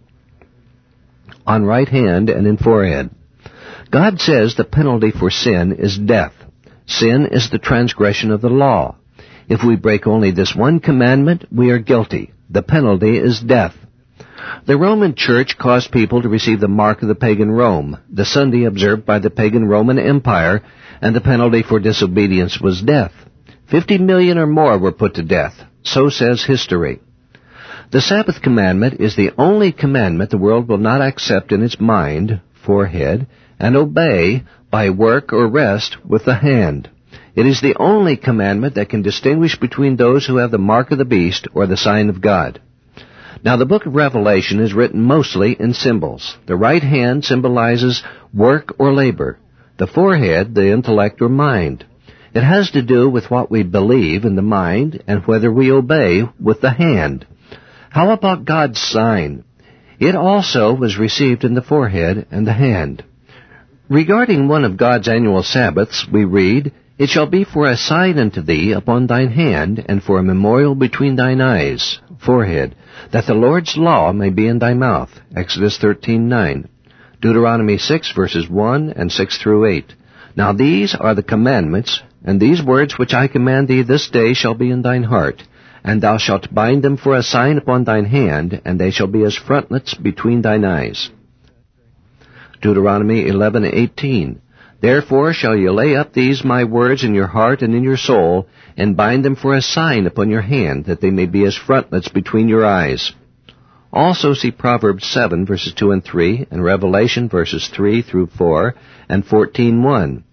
A: On right hand and in forehead. God says the penalty for sin is death. Sin is the transgression of the law. If we break only this one commandment, we are guilty. The penalty is death. The Roman Church caused people to receive the mark of the pagan Rome, the Sunday observed by the pagan Roman Empire, and the penalty for disobedience was death. Fifty million or more were put to death. So says history. The Sabbath commandment is the only commandment the world will not accept in its mind, forehead, and obey by work or rest with the hand. It is the only commandment that can distinguish between those who have the mark of the beast or the sign of God. Now, the book of Revelation is written mostly in symbols. The right hand symbolizes work or labor. The forehead, the intellect or mind. It has to do with what we believe in the mind and whether we obey with the hand. How about God's sign? It also was received in the forehead and the hand. Regarding one of God's annual Sabbaths, we read, It shall be for a sign unto thee upon thine hand, and for a memorial between thine eyes, forehead, that the Lord's law may be in thy mouth. Exodus thirteen nine. Deuteronomy six, verses one and six through eight. Now these are the commandments, and these words which I command thee this day shall be in thine heart. And thou shalt bind them for a sign upon thine hand, and they shall be as frontlets between thine eyes. Deuteronomy eleven eighteen. Therefore shall ye lay up these my words in your heart and in your soul, and bind them for a sign upon your hand, that they may be as frontlets between your eyes. Also see Proverbs seven, verses two and three, and Revelation, verses three through four, and fourteen one.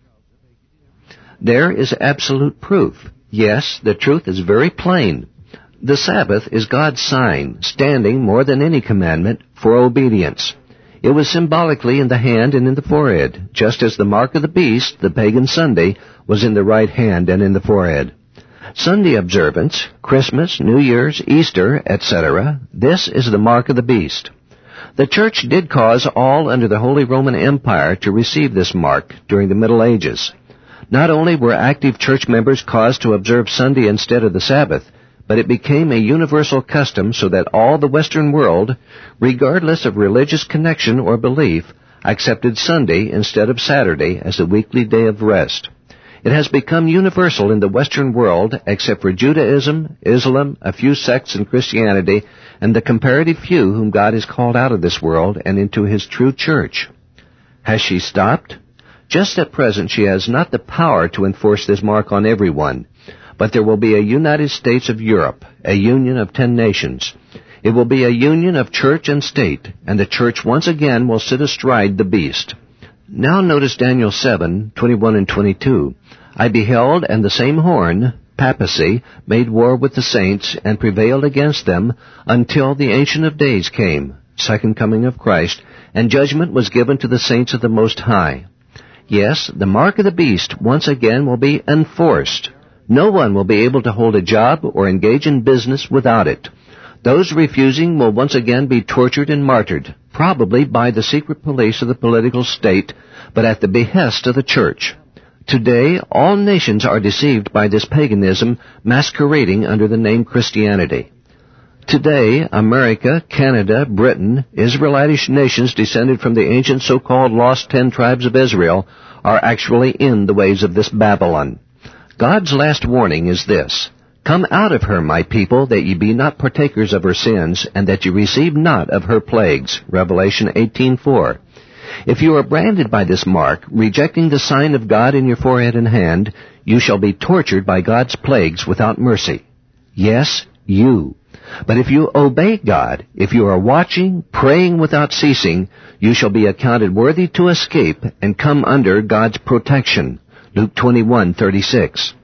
A: There is absolute proof. Yes, the truth is very plain. The Sabbath is God's sign, standing more than any commandment for obedience. It was symbolically in the hand and in the forehead, just as the mark of the beast, the pagan Sunday, was in the right hand and in the forehead. Sunday observance, Christmas, New Year's, Easter, et cetera, this is the mark of the beast. The Church did cause all under the Holy Roman Empire to receive this mark during the Middle Ages. Not only were active church members caused to observe Sunday instead of the Sabbath, but it became a universal custom so that all the Western world, regardless of religious connection or belief, accepted Sunday instead of Saturday as a weekly day of rest. It has become universal in the Western world except for Judaism, Islam, a few sects in Christianity, and the comparative few whom God has called out of this world and into His true church. Has she stopped? Just at present she has not the power to enforce this mark on everyone, but there will be a United States of Europe, a union of ten nations. It will be a union of church and state, and the church once again will sit astride the beast. Now notice Daniel seven, twenty-one and twenty-two. I beheld, and the same horn, papacy, made war with the saints, and prevailed against them, until the Ancient of Days came, second coming of Christ, and judgment was given to the saints of the Most High. Yes, the mark of the beast once again will be enforced. No one will be able to hold a job or engage in business without it. Those refusing will once again be tortured and martyred, probably by the secret police of the political state, but at the behest of the church. Today, all nations are deceived by this paganism masquerading under the name Christianity. Today, America, Canada, Britain, Israelitish nations descended from the ancient so-called lost ten tribes of Israel are actually in the ways of this Babylon. God's last warning is this: Come out of her, my people, that ye be not partakers of her sins, and that ye receive not of her plagues. Revelation eighteen four. If you are branded by this mark, rejecting the sign of God in your forehead and hand, you shall be tortured by God's plagues without mercy. Yes, you. But if you obey God, if you are watching, praying without ceasing, you shall be accounted worthy to escape and come under God's protection. Luke twenty-one thirty-six.